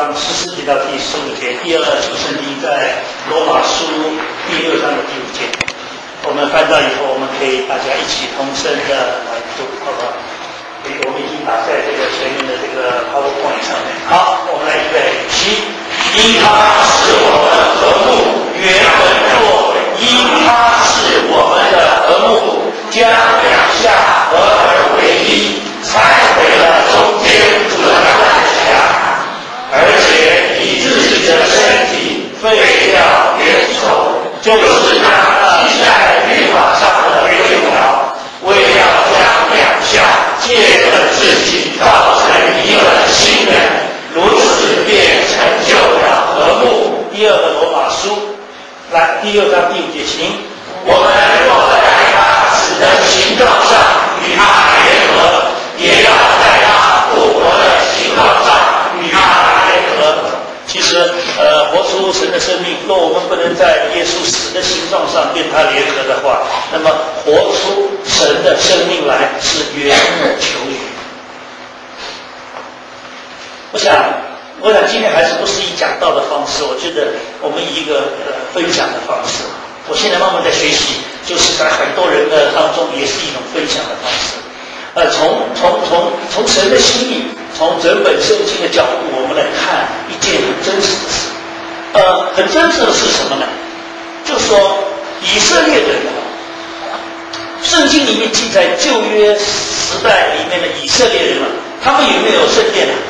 章14节到第15节，第二处圣经在罗马书第6章的第5节。我们翻到以后，我们可以大家一起同声的来读，好不好？我们已经打在这个前面的这个 PowerPoint 上面。好，我们来预备起。因他是我们和睦，原本若因他是我们的和睦，将两下合而为一，拆毁了中间阻拦的墙，而且以自己的身体废掉冤仇，就是那记在律法上的规条，为要将两下借着自己造成一个新人，如此便成就了和睦。第二个罗马书，来第6章第5节，请。我们若在他死的形状上与他联合，也要在他复活的形状上与他联合。其实，活出神的生命，若我们不能在耶稣死的形状上跟他联合的话，那么活出神的生命来是缘木求鱼。我想今天还是不是以讲道的方式，我觉得我们以一个分享的方式。我现在慢慢在学习，就是在很多人的当中也是一种分享的方式。从神的心意，从整本圣经的角度，我们来看一件很真实的事。很真实的是什么呢？就是说以色列人，圣经里面记载旧约时代里面的以色列人，他们有没有圣殿呢？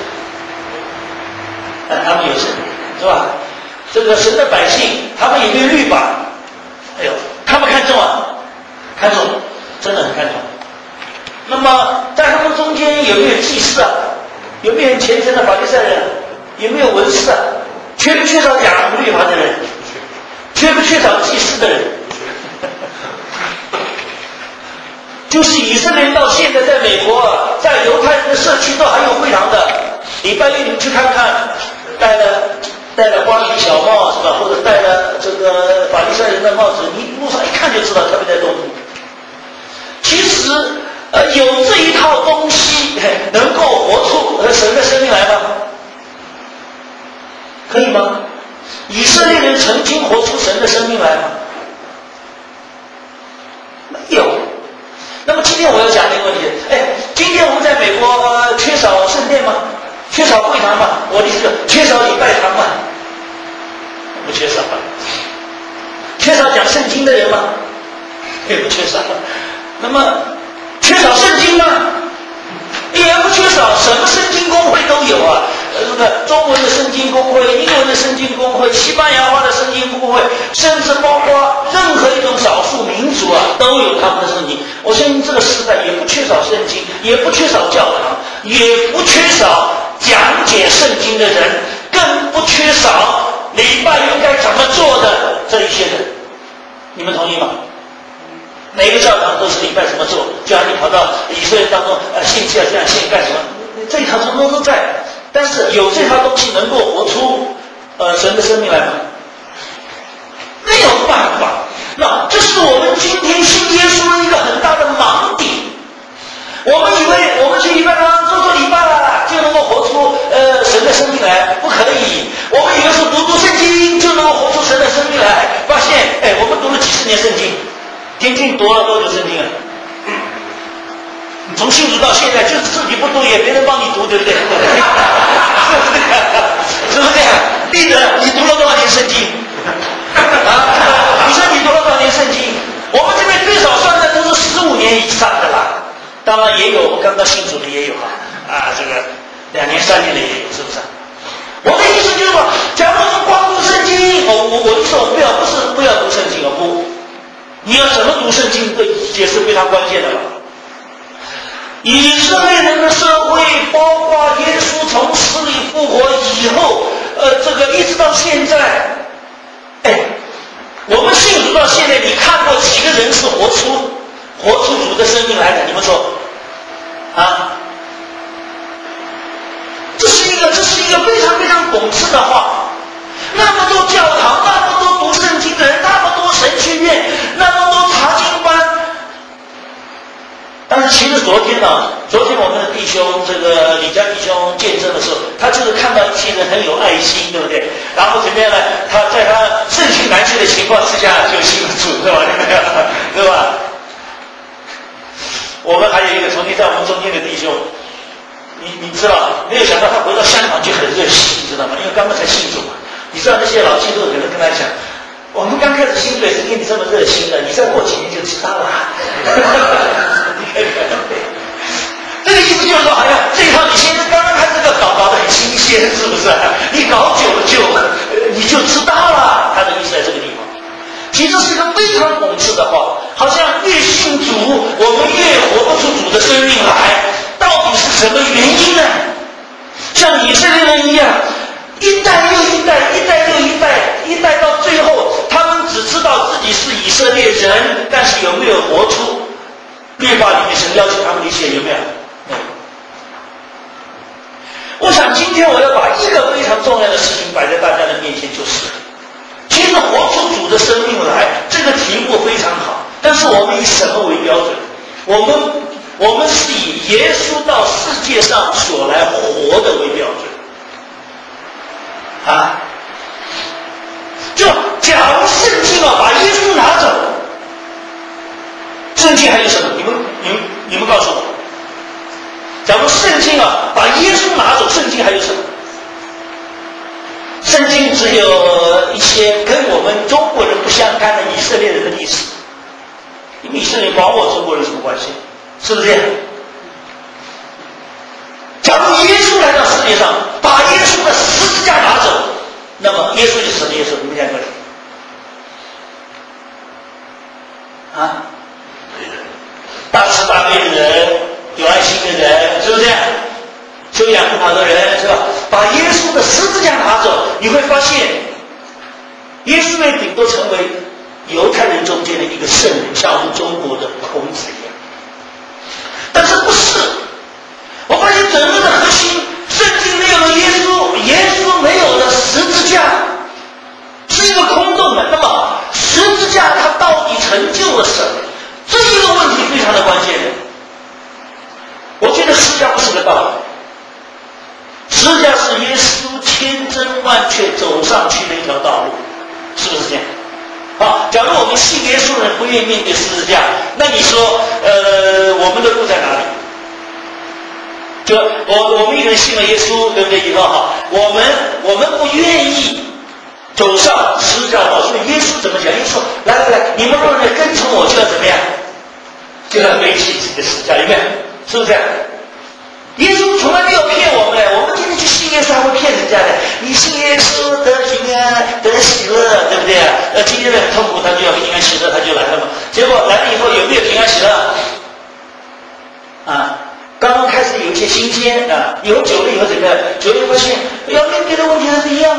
他们有圣殿，是吧？这个神的百姓，他们有没有律法？哎呦，他们看重啊，看重，真的很看重。那么在他们中间有没有祭司啊？有没有很虔诚的法利赛人？有没有文士啊？缺不缺少讲律法的人？缺不缺少祭司的人？就是以色列到现在在美国，在犹太人的社区都还有会堂的，礼拜一你们去看看，戴了瓜皮小帽是吧？或者戴了这个法利赛人的帽子，你路上一看就知道他们在东土。其实有这一套东西能够活出神的生命来吗？可以吗？以色列人曾经活出神的生命来吗？没有。那么今天我要讲这个问题，今天我们在美国缺少圣殿吗？缺少会堂吗？我的意思是缺少礼拜堂吗？不缺少。缺少讲圣经的人吗？也不缺少。那么缺少圣经吗？也不缺少，什么圣经公会都有啊。中文的圣经公会、英文的圣经公会、西班牙话的圣经公会，甚至包括任何一种少数民族啊，都有他们的圣经。我相信这个时代也不缺少圣经，也不缺少教堂，也不缺少讲解圣经的人，更不缺少礼拜应该怎么做的这一些人。你们同意吗？每个教堂都是礼拜怎么做，就像你跑到以色列当中，献祭要这样献干什么？这一套通通都在，但是有这套东西能够活出神的生命来吗？没有办法。那这是我们今天信耶稣的一个很大的盲点。我们以为我们去礼拜堂做礼拜了，就能够活出神的生命来，不可以。我们以为是读圣经就能够活出神的生命来，发现我们读了几十年圣经，天天读了多久圣经啊？从信主到现在，就是自己不读，也别人帮你读，对不对？是不是这样？立德，你读了多少年圣经？你说你读了多少年圣经？我们这边最少算的都是15年以上的啦。当然也有，我们刚刚信主的也有这个2年3年的也有，是不是？我的意思就是说，假如我们光读圣经，我就说不要读圣经不，你要怎么读圣经，也是非常关键的了。以色列人的社会，包括耶稣从死里复活以后，这个一直到现在，我们信主到现在，你看过几个人是活出主的生命来的？你们说，这是一个非常非常讽刺的话。那么多教堂，那么多读圣经的人，那么多神学院，那么多查经班。但是其实昨天我们的弟兄这个李家弟兄见证的时候，他就是看到一信人很有爱心，对不对？然后怎么样呢？他在他盛情难却的情况之下就信了主，对吧？对吧？我们还有一个曾经在我们中间的弟兄，你知道，没有想到他回到香港就很热心，你知道吗？因为刚刚才信主嘛。你知道那些老基督徒可能跟他讲，我们刚开始信主也是跟你这么热心的，你再过几年就知道了。这个意思就是说，好像这一套你现在刚刚开始搞得很新鲜，是不是？你搞久了你就知道了。他的意思在这个地方。其实是一个非常讽刺的话，好像越信主，我们越活不出主的生命来。到底是什么原因呢？像以色列人一样，一代又一代，一代又一代，一代到最后，他们只知道自己是以色列人，但是有没有活出律法里面神要求他们的一些有没有？我想今天我要把一个非常重要的事情摆在大家的面前，就是其实活出主的生命来，这个题目非常好，但是我们以什么为标准？我们是以耶稣到世界上所来活的为标准啊！就假如圣经把耶稣拿走，圣经还有什么？你们告诉我。假如圣经把耶稣拿走，圣经还有什么？圣经只有一些跟我们中国人不相干的以色列人的历史。以色列管我中国人有什么关系？是不是这样？假如耶稣来到世界上，把耶稣的十字架拿走，那么耶稣就是什么耶稣？你们讲过啊？大慈大悲的人，有爱心的人，是不是这样？修养很好的人，是吧？把耶稣的十字架拿走，你会发现，耶稣也顶多成为犹太人中间的一个圣人，像我们中国的孔子一样。但是不是？我发现整个的核心，圣经没有了耶稣，耶稣没有了十字架，是一个空洞的。那么十字架它到底成就了什么？这一个问题非常的关键的。我觉得十字架不是个道理，十字架是耶稣千真万确走上去的一条道路，是不是这样？好，假如我们信耶稣人不愿意面对十字架，那你说，我们的路在哪里？就我们一个人信了耶稣，对不对？以后我们不愿意走上十字架道，所以耶稣怎么讲？耶稣说：“来，你们若是跟从我，就要怎么样？就要背起自己的十字架，有没有？是不是这样？”耶稣从来没有骗我们，我们今天去信耶稣还会骗人家的。你信耶稣得平安得喜乐，对不对啊？今天的很痛苦，他就要平安喜乐，他就来了嘛。结果来了以后有没有平安喜乐？啊，刚刚开始有一些新鲜啊，有久了以后怎么样？久了发现要面对的问题还是一样的。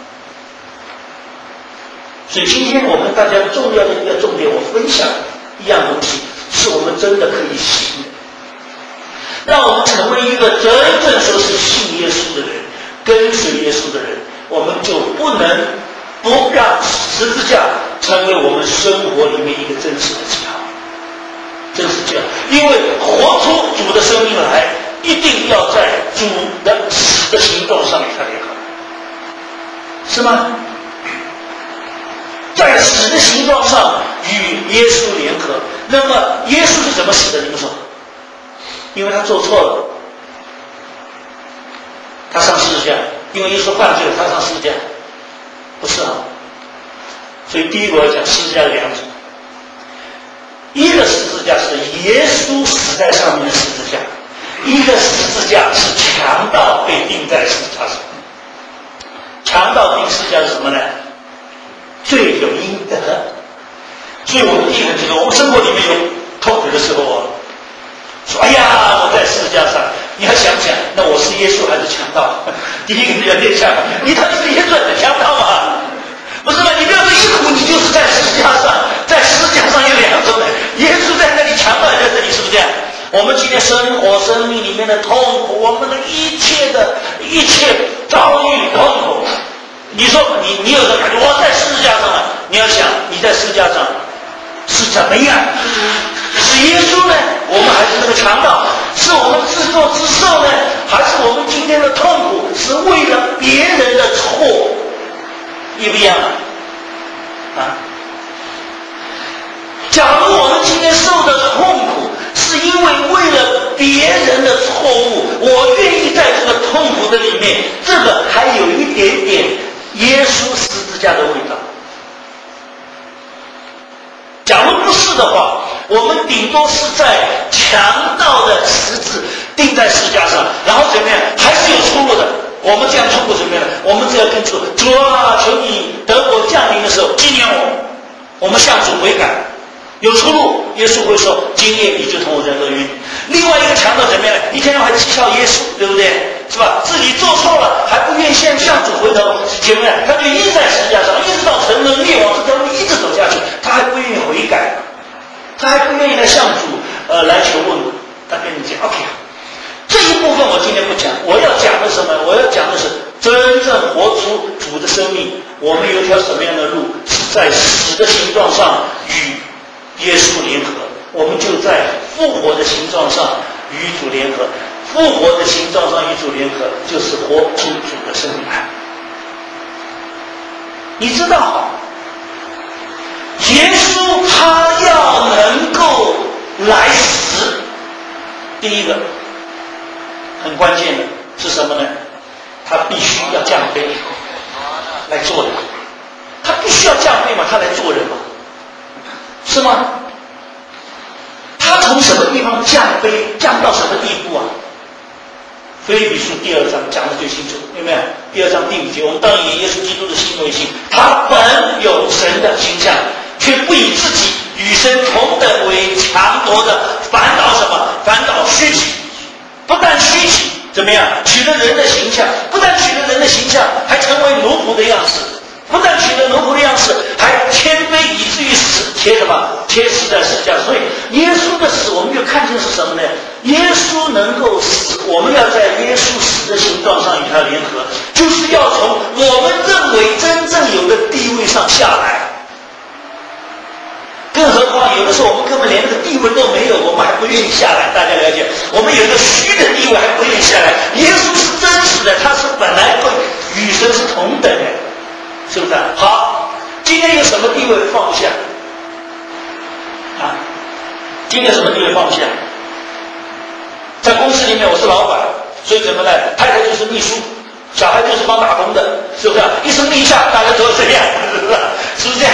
所以今天我们大家重要的一个重点，我分享一样东西，是我们真的可以行的。让我们成为一个真正说是信耶稣的人，跟随耶稣的人，我们就不能不让十字架成为我们生活里面一个真实的记号，真实记号。因为活出主的生命来，一定要在主的死的行动上才联合，是吗？在死的形状上与耶稣联合。那么耶稣是怎么死的？你们说？因为他做错了，他上十字架。因为耶稣犯罪了，他上十字架，不是啊。所以第一个我要讲十字架的两种，一个十字架是耶稣死在上面的十字架，一个十字架是强盗被钉在十字架上。强盗钉十字架是什么呢？罪有应得。所以我们第一个觉得，我们生活里面有痛苦的时候说哎呀，我在十字架上，你还想想，那我是耶稣还是强盗？第一个你要念想，你他是耶稣的强盗嘛？不是吗？你不要说一苦，你就是在十字架上，在十字架上有两种的，耶稣在那里，强盗在这里，是不是这样？我们今天生活生命里面的痛苦，我们的一切遭遇痛苦，你说你有什么感觉？我在十字架上了，你要想你在十字架上是怎么样？是耶稣呢？我们还是那个强盗？是我们自作自受呢？还是我们今天的痛苦是为了别一不一样啊？假如我们今天受的痛苦，是因为为了别人的错误，我愿意在这个痛苦的里面，这个还有一点点耶稣十字架的味道。假如不是的话，我们顶多是在强盗的十字钉在十字架上，然后怎么样，还是有出路的。我们这样出路怎么样？我们只要跟主啊，求你得国降临的时候纪念我们向主悔改，有出路。耶稣会说：“今夜你就同我在乐园里。”另外一个强盗怎么样？一天到晚还讥笑耶稣，对不对？是吧？自己做错了还不愿意向主回头，姐妹，他就一直在十字架上，一直到沉沦灭亡这条路一直走下去，他还不愿意悔改，他还不愿意来向主来求问。他跟你讲 OK， 这一部分我今天不讲，我要讲的什么？我要讲的是真正活出主的生命。我们有一条什么样的路？是在死的形状上与耶稣联合，我们就在复活的形状上与主联合。复活的形状上与主联合，就是活出主的生命来。你知道，耶稣他要能够来死，第一个很关键的是什么呢？他必须要降卑来做人。他必须要降卑嘛，他来做人嘛，是吗？他从什么地方降卑，降到什么地步啊？腓立比书第2章讲得最清楚，有没有？第2章第5节，我们当以耶稣基督的心为心，他本有神的形象，却不以自己与神同等为强夺的，反倒什么？反倒虚己，不但虚己，怎么样？取了人的形象，不但取了人的形象，还成为奴仆的样式。不但取了奴仆的样式，还谦卑以至于死，且什么？且死在十字架。所以耶稣的死，我们就看见是什么呢？耶稣能够死，我们要在耶稣死的形状上与他联合，就是要从我们认为真正有的地位上下来。更何况有的时候我们根本连那个地位都没有，我们还不愿意下来。大家了解，我们有一个虚的地位还不愿意下来。耶稣是真实的，他是本来会与神是同等的。是不是？好，今天有什么地位放不下啊？今天有什么地位放不下？在公司里面我是老板，所以怎么呢？太太就是秘书，小孩就是帮打工的，是不是？一声令下，大家都这样，是不是？是不是这样？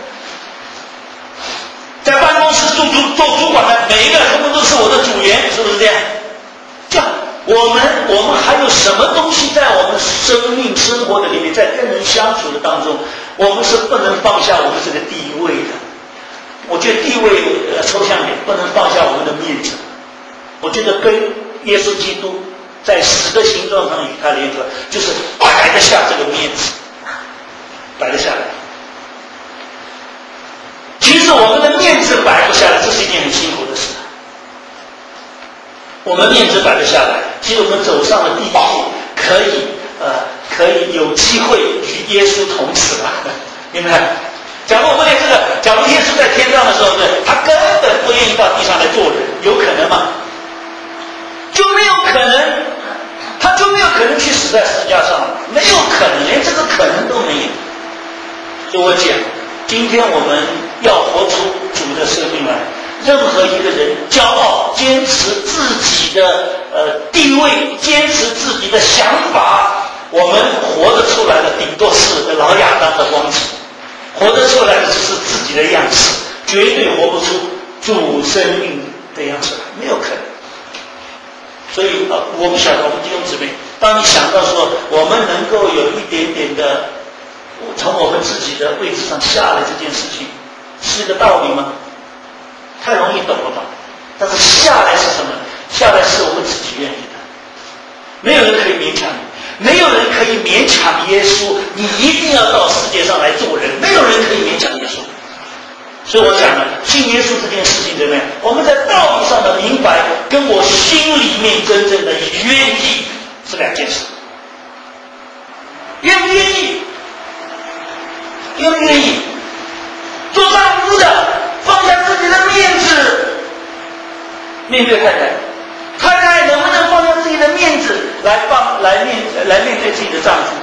在办公室做主管的每一个人都是我的组员，是不是这样？这样。我们还有什么东西在我们生命生活的里面，在跟人相处的当中，我们是不能放下我们这个地位的。我觉得地位抽象点，不能放下我们的面子。我觉得跟耶稣基督在死的形状上与他联合，就是摆得下这个面子，摆得下来。其实我们的面子摆不下来，这是一件很辛苦的事。我们面子摆得下来，其实我们走上了地步，可以有机会与耶稣同死了，明白？假如我们连这个，假如耶稣在天上的时候，对，他根本不愿意到地上来做人，有可能吗？就没有可能，他就没有可能去死在十字架上，没有可能，连这个可能都没有。所以我讲，今天我们要活出主的生命来。任何一个人骄傲，坚持自己的地位，坚持自己的想法，我们活得出来的顶多是老亚当的光景，活得出来的只是自己的样式，绝对活不出主生命的样式，没有可能。所以我们晓得，我们弟兄姊妹，当你想到说我们能够有一点点的从我们自己的位置上下来这件事情，是个道理吗？太容易懂了吧？但是下来是什么？下来是我们自己愿意的，没有人可以勉强你，没有人可以勉强耶稣，你一定要到世界上来做人，没有人可以勉强耶稣。所以我讲了，信耶稣这件事情怎么样？我们在道理上的明白，跟我心里面真正的愿意是两件事。愿不愿意？愿不愿意？做丈夫的放下自己的面子，面对太太，太太能不能放下自己的面子来面对自己的丈夫？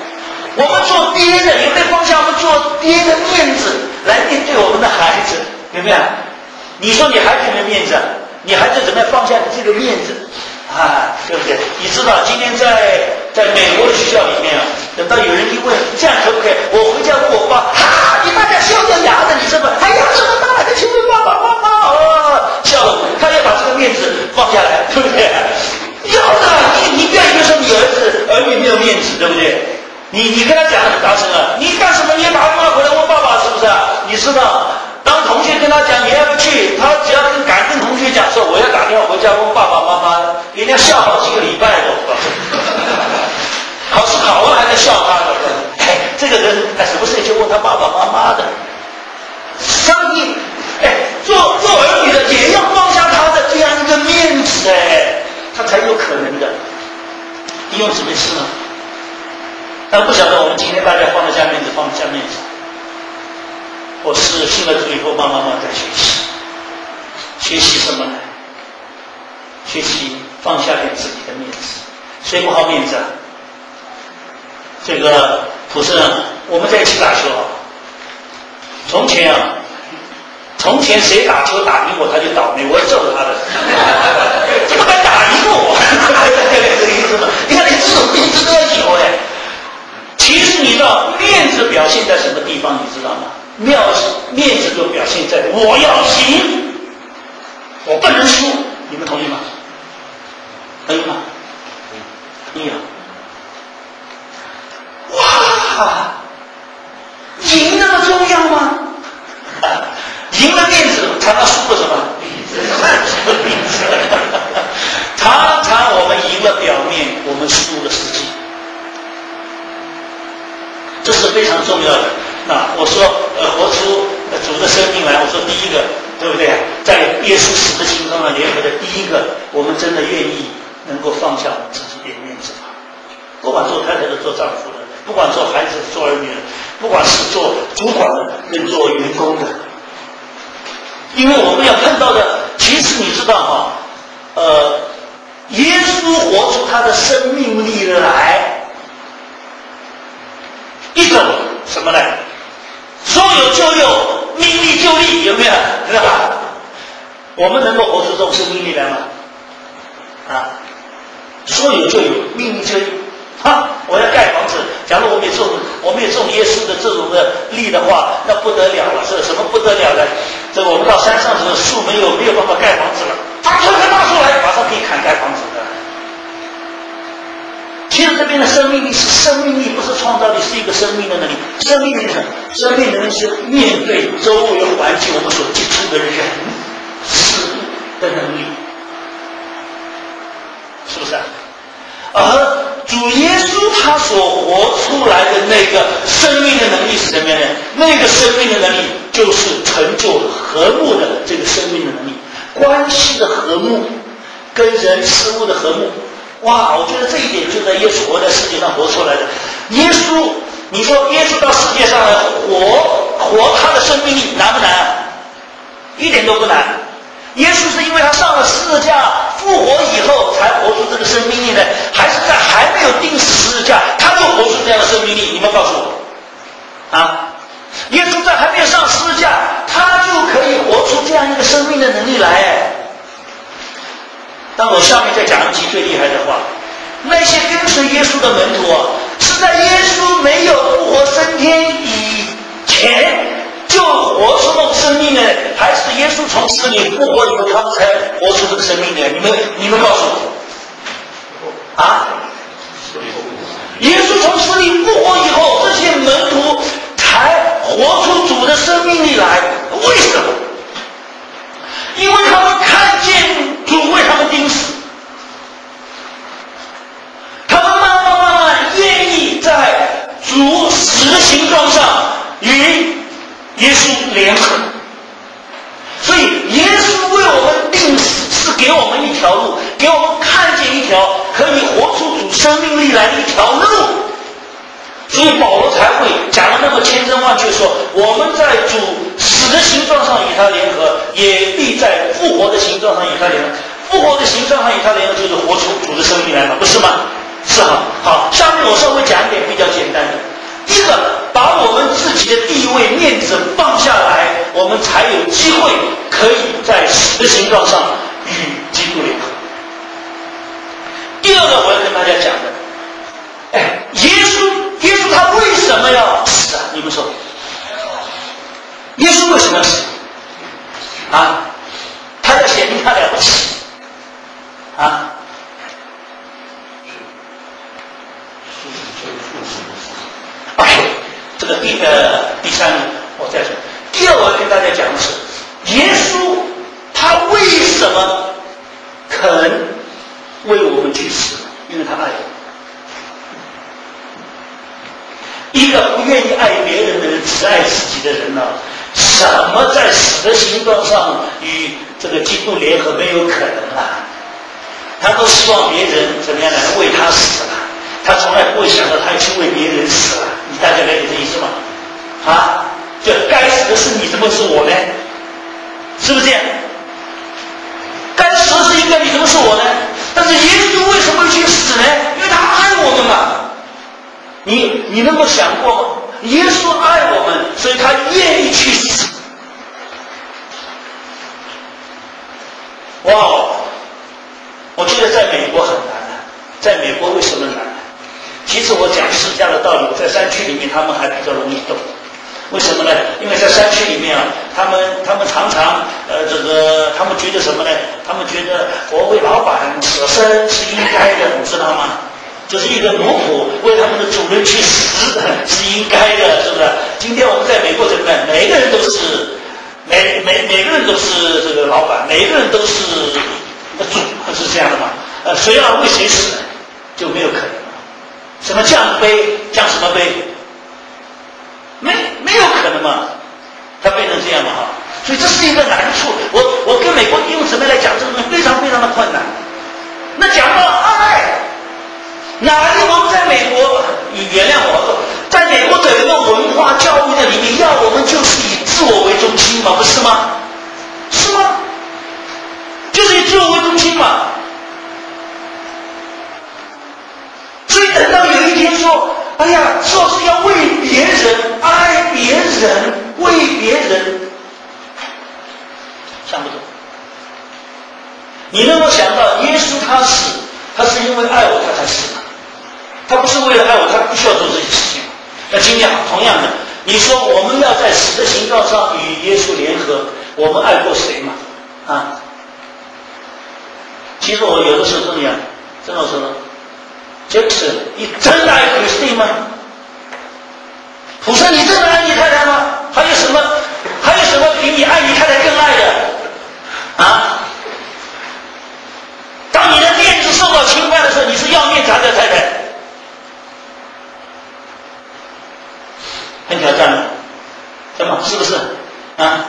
我们做爹的有没有放下我们做爹的面子来面对我们的孩子？有没有？你说你孩子有没有面子？你孩子怎么样放下你这个面子啊？对不对？你知道今天在美国的学校里面啊，等到有人一问这样可不可以，我回家问我爸，你大家笑掉牙的，你这么还牙这么大还去问爸爸妈妈笑了，他要把这个面子放下来，对不对？要的，你不要以为说你儿女没有面子，对不对？你跟他讲得很大声啊，你干什么？你也打电话回来问爸爸，是不是啊？你知道，当同学跟他讲你要不去，他只要敢跟同学讲说我要打电话回家问爸爸妈妈，人家笑好几个礼拜的，考试考完还在笑他的。这个人什么事情就问他爸爸妈妈的。上帝，做儿女的也要放下他的这样一个面子，他才有可能的。弟兄姊妹是吗？但不晓得我们今天大家放得下面子，放得下面子。我是信了主以后，慢慢在学习，学习什么呢？学习放下点自己的面子。谁不好面子啊？这个普生，我们在一起打球啊。从前谁打球打赢我，他就倒霉，我要揍他的。怎么敢打赢我？这个意思吗？你看，连这种面子都要有其实你知道面子表现在什么地方？你知道吗？面子就表现在我要赢，我不能输。你们同意吗？可以吗？可以啊。哇，赢那么重要吗？赢了面子，常常输了什么？面子。常常我们赢了表面，我们输了实际。这是非常重要的。那我说，活出主的生命来。我说第一个，对不对？在耶稣死的情况上联合的第一个，我们真的愿意能够放下自己的面子吧。不管做太太的、做丈夫的，不管做孩子的、做儿女的，不管是做主管的跟做员工的，因为我们要看到的，其实你知道耶稣活出他的生命力来。一种什么呢？说有就有，命立就立，有没有？对吧？我们能够活出这种生命力来吗？说有就有，命立就立。我要盖房子，假如我们也中耶稣的这种的力的话，那不得了了。这什么不得了呢？这个我们到山上的时候，树没有办法盖房子了，推开大树来，马上可以砍盖房子的。其实这边的生命力是生命力，不是创造力，是一个生命的能力。生命力是面对周围环境我们所接触的人事物的能力，是不是？而主耶稣他所活出来的那个生命的能力是什么呢？那个生命的能力就是成就和睦的这个生命的能力，关系的和睦，跟人事物的和睦。哇，我觉得这一点就在耶稣活在世界上活出来的。耶稣，你说耶稣到世界上来活他的生命力难不难？一点都不难。耶稣是因为他上了十字架复活以后才活出这个生命力呢，还是在还没有钉死十字架他就活出这样的生命力？你们告诉我耶稣在还没有上十字架他就可以活出这样一个生命的能力来。当我下面再讲一句最厉害的话，那些跟随耶稣的门徒是在耶稣没有复活升天以前就活出这种生命呢，还是耶稣从死里复活以后他们才活出这个生命呢？你们告诉我耶稣从死里复活以后，这些门徒才活出主的生命力来。为什么？因为他们看见主为他们钉死，他们慢慢愿意在主死的形状上与耶稣联合。所以耶稣为我们钉死是给我们一条路，给我们看见一条可以活出主生命力来的一条路。所以保罗才会讲了那么千真万确，说我们在主死的形状上与他联合，也必在复活的形状上与他联合。复活的形状上与他联合，就是活出主的生命来嘛，不是吗？是好。下面我稍微讲一点比较简单的。 机会可以在死的形状上与基督联合。第二个我要跟大家讲的，耶稣他为什么要死啊？你们说，耶稣为什么要死啊？他要显明他了不起啊？OK， 这个第三个我再说。第二，我要跟大家讲的是，耶稣他为什么肯为我们去死？因为他爱我们。一个不愿意爱别人的人，只爱自己的人呢，什么在死的形状上与这个基督联合没有可能啊？他都希望别人怎么样来为他死了，他从来不会想到他去为别人死了。你大家了解这意思吗？啊，就该死的是你，怎么是我呢？是不是这样？该死的是一个，你怎么是我呢？但是耶稣为什么会去死呢？因为他爱我们嘛。你能够想过吗？耶稣爱我们，所以他愿意去死。哇，我觉得在美国很难啊。在美国为什么难呢？其实我讲释迦的道理，在山区里面他们还比较容易懂。为什么呢？因为在山区里面啊，他们常常他们觉得什么呢？他们觉得我为老板舍身是应该的，你知道吗？就是一个奴仆为他们的主人去死是应该的，是不是？今天我们在美国怎么办？每个人都是这个老板，每个人都是主，是这样的嘛？谁要为谁死就没有可能了。什么降杯降什么杯？没有可能嘛，它变成这样嘛哈，所以这是一个难处。我跟美国用什么来讲这个东西非常非常的困难。那讲到爱，我们在美国，你原谅我，在美国整个文化教育的里面，要我们就是以自我为中心嘛，不是吗？是吗？就是以自我为中心嘛。所以等到有一天说，哎呀，说是要为别人、爱别人、为别人，想不懂。你能够想到，耶稣他死，他是因为爱我他才死的，他不是为了爱我，他不需要做这些事情。那今天同样的，你说我们要在死的形状上与耶稣联合，我们爱过谁嘛？啊？其实我有的时候这样，真的说，就是你真的爱克里斯蒂吗？普生，你真的爱你太太吗？还有什么比你爱你太太更爱的？啊？当你的面子受到侵犯的时候，你是要面子还是要太太？很挑战的，怎么？是不是？啊？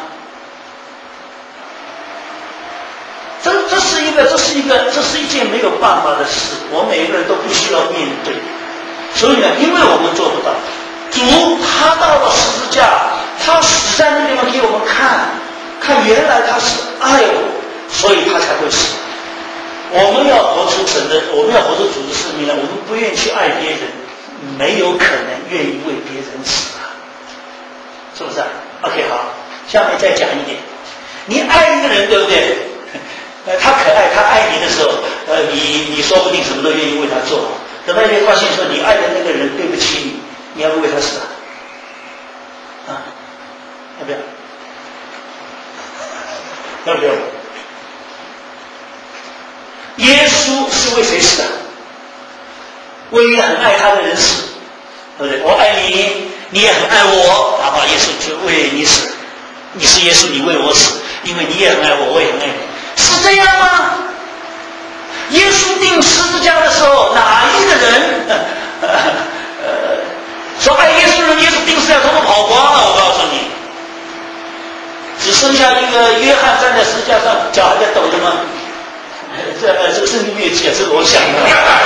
这是一件没有办法的事，我每一个人都必须要面对。所以呢，因为我们做不到，主他到了十字架，他死在那地方给我们看原来他是爱我，所以他才会死。我们要活出主的生命来，我们不愿意去爱别人，没有可能愿意为别人死啊，是不是啊 ？OK， 好，下面再讲一点，你爱一个人，对不对？他可爱，他爱你的时候，你说不定什么都愿意为他做。等到你发现说你爱的那个人对不起你，你要不为他死啊？要不要？要不要？耶稣是为谁死的？为一个很爱他的人死，对不对？我爱你，你也很爱我，然后耶稣就为你死。你是耶稣，你为我死，因为你也很爱我，我也很爱你。是这样吗？耶稣钉十字架的时候，哪一个人说爱耶稣的人，耶稣钉十字架他都跑光了？我告诉你，只剩下一个约翰站在十字架上，脚还在抖着吗？这个圣经越记啊，这个我想的，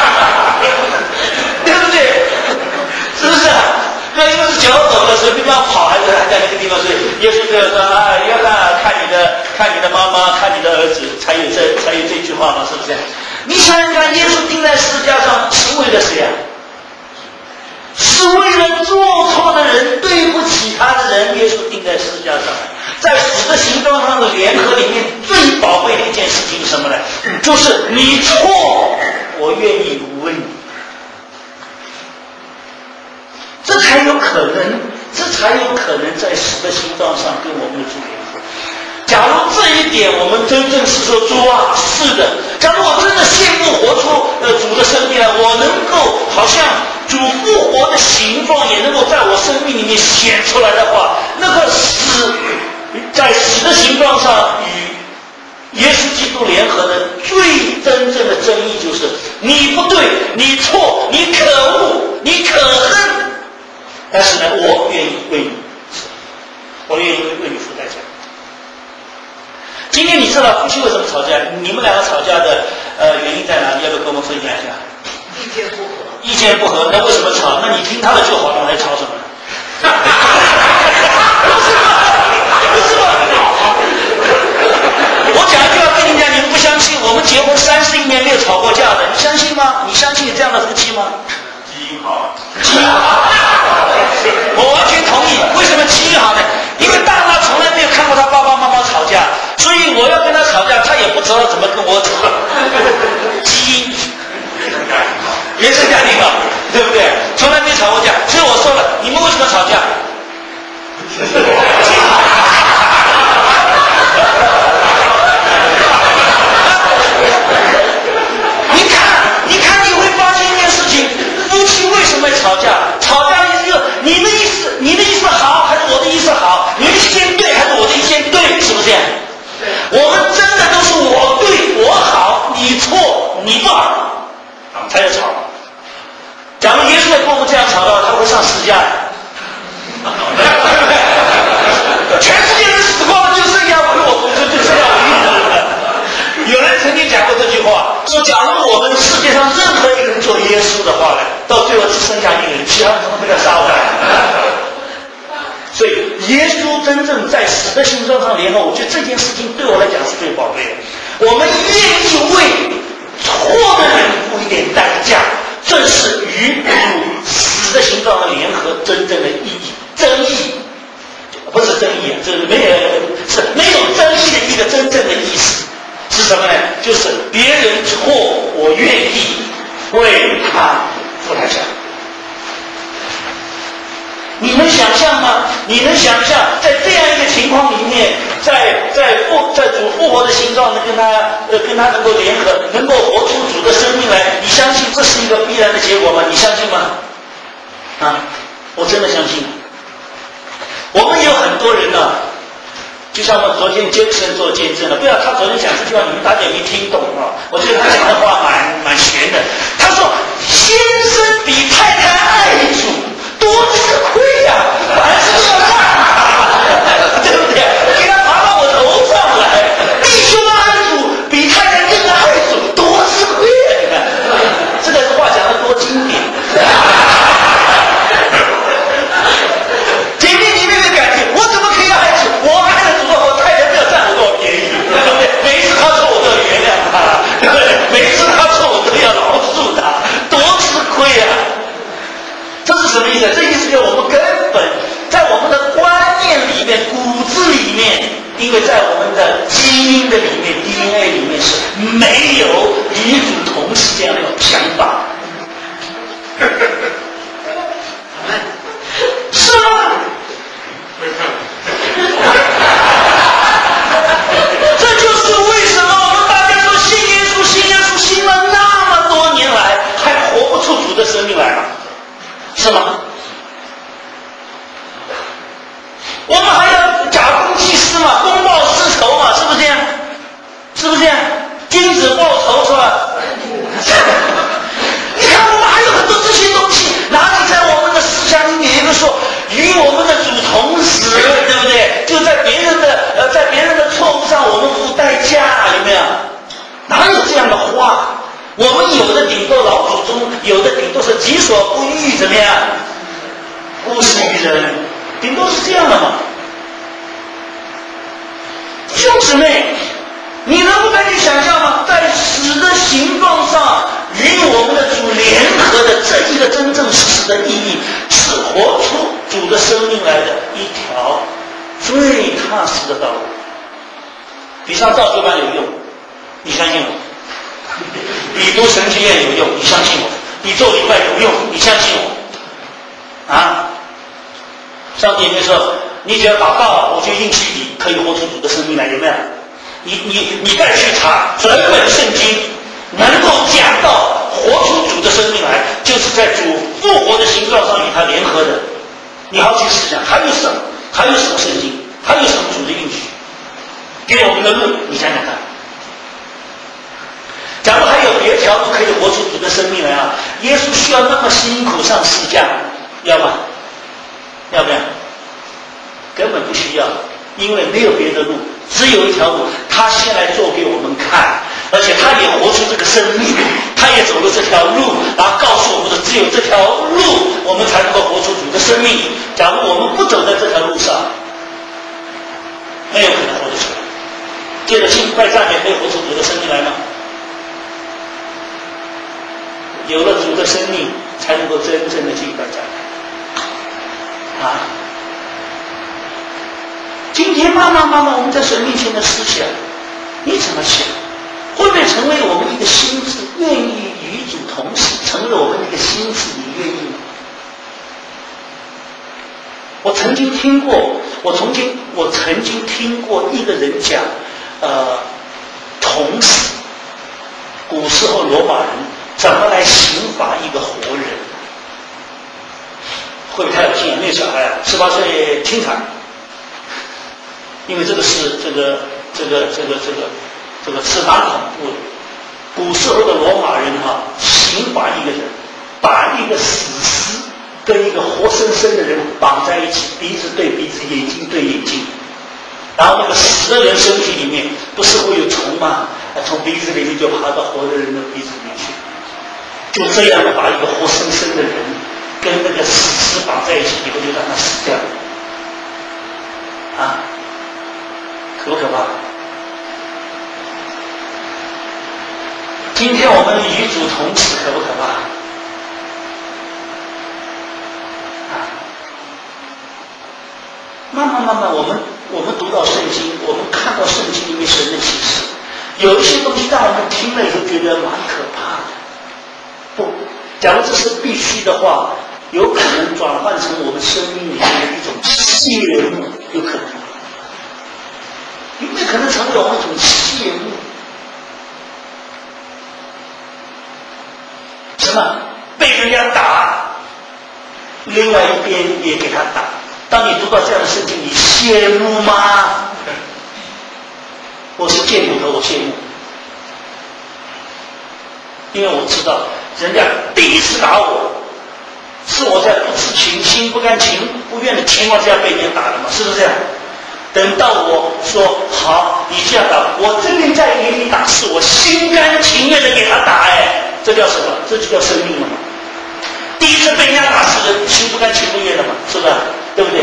对不对？是不是？那因为是脚抖的，所以没办法跑，还在那个地方，所以耶稣就说啊，约翰，看你的妈妈，看你的儿子，才有这句话嘛，是不是？你想想看，耶稣钉在十字架上是为了谁啊？是为了做错的人，对不起他的人，耶稣钉在十字架上。 在死的形状上的联合里面最宝贵的一件事情是什么呢？就是你错，我愿意为你。这才有可能在死的形状上跟我们的主联合。假如这一点我们真正是说，主啊，是的，假如我真的羡慕活出主的生命来，我能够好像主复活的形状也能够在我生命里面显出来的话，那个死在死的形状上与耶稣基督联合的最真正的争议就是：你不对，你错，你可恶，你可恨。但是呢，我愿意为你，我愿意为你付代价。今天你知道夫妻为什么吵架？你们两个吵架的原因在哪里？要不要跟我们分享一下？ 意见不合。 意见不合，那为什么吵？那你听他的就好了，还吵什么？不是吗？我讲一句话跟你讲，你们不相信，我们结婚31年没有吵过架的，你相信吗？你相信有这样的夫妻吗？ 基因好， 基因好，我完全同意。为什么基因好呢？因为大妈从来没有看过他爸爸妈妈吵架，所以我要跟他吵架，他也不知道怎么跟我吵。基因，原生家庭好，对不对？从来没吵过架，所以我说了，你们为什么吵架？你看，你会发现一件事情：夫妻为什么会吵架？吵架的意思，你的意思好还是我的意思好？你的意见对还是我的意见对？是不是这样？我们真的都是我对我好，你错你不好，才要吵。假如耶稣也跟我们这样吵的话，他会上十架。全世界人死光了，就剩下就剩下我一人。有人曾经讲过这句话，说假如我们世界上任何一个人做耶稣的话呢，到最后只剩下一个人，其他人都被他杀完。所以耶稣真正在死的形状上联合，我觉得这件事情对我来讲是最宝贵的。我们愿意为错的人付一点代价，这是与主死的形状的联合真正的意义。争议不是争议，这是没有争议的一个真正的意思是什么呢？就是别人错，我愿意为他付代价。你能想象吗？你能想象在这样一个情况里面，在主复活的形状能跟他能够联合，能够活出主的生命来，你相信这是一个必然的结果吗？你相信吗？我真的相信。我们有很多人呢，就像我们昨天Jackson做见证了，不要他昨天讲这句话，你们大家也没听懂啊。我觉得他讲的话蛮玄的。他说：“先生比太太爱主，多吃亏呀，凡事要让他，对不对？给他爬到我头上来。弟兄爱主比太太更爱主，多吃亏呀！你看，这个话讲的多经典。”姐妹，你没有感觉？我怎么可以爱主？我爱了主的话，我太太不要占我多少便宜，对不对？每一次他错，我都要原谅他，对不对？每一次他错，我都要饶恕他，多吃亏啊！这是什么意思？这意思就是我们根本在我们的观念里面、骨子里面，因为在我们的基因的里面 DNA 里面是没有与主同时这样的想法。是吗？这就是为什么我们大家说信耶稣信了那么多年来，还活不出主的生命来了，是吗？我们还要假公济私嘛，公报私仇嘛，是不是这样？是不是这样？君子报仇是吧？你看我们还有很多这些东西，哪里在我们的思想里面有一个说与我们的主同死，对不对？就在别人的错误上我们付代价，有没有？哪有这样的话？我们有的顶多老祖宗，有的顶多是己所不欲，怎么样？勿施于人，顶多是这样的嘛。弟兄姊妹，你能够去想象吗？在死的形状上与我们的主联合的这一个真正实的意义，是活出主的生命来的一条最踏实的道路，比上造就班有用，你相信我；比读神学院有用，你相信我；比做礼拜有用，你相信我。啊！上帝没说，你只要祷告，我就应许你可以活出主的生命来，有没有？你再去查整本圣经，能够讲到活出主的生命来，就是在主复活的形状上与他联合的。你好去思想，还有什么？还有什么圣经？还有什么主的应许？给我们的路，你想想看。假如还有别条路可以活出主的生命来啊，耶稣需要那么辛苦上十字架，要吗？要不要？根本不需要，因为没有别的路，只有一条路，他先来做给我们看，而且他也活出这个生命，他也走了这条路，然后告诉我们的，只有这条路，我们才能够活出主的生命。假如我们不走在这条路上，没有可能活得出来。借着敬拜赞美可以活出主的生命来吗？有了主的生命，才能够真正的敬拜赞美。今天慢慢我们在神面前的思想，你怎么想？会不会成为我们一个心智，愿意与主同时，成为我们的一个心智？你愿意吗？我曾经听过一个人讲，同时，古时候罗马人怎么来刑罚一个活人？会不会太有劲了？那小孩18岁清场，因为这个是这个是蛮恐怖的。古时候的罗马人刑罚一个人，把一个死尸跟一个活生生的人绑在一起，鼻子对鼻子，眼睛对眼睛，然后那个死的人身体里面不是会有虫吗？从鼻子里面就爬到活的人的鼻子里面去，就这样把一个活生生的人跟那个死尸绑在一起以后，就让他死掉了。可不可怕？今天我们与主同死，可不可怕？慢慢，我们读到圣经，我们看到圣经里面神的启示，有一些东西让我们听了以后觉得蛮可怕的。不，假如这是必须的话，有可能转换成我们生命里面的一种谢幕，有可能。有没有可能成为我们一种谢幕？什么？被人家打，另外一边也给他打。当你读到这样的圣经，你羡慕吗？我是见骨头，我羡慕，因为我知道人家第一次打我，是我在不知情、心不甘情不愿的情况之下被人家打的嘛，是不是这样？等到我说好，你这样打，我这边再给你打，是我心甘情愿的给他打，这叫什么？这就叫生命了嘛。第一次被人家打是人心不甘情不愿的嘛，是不是？对不对？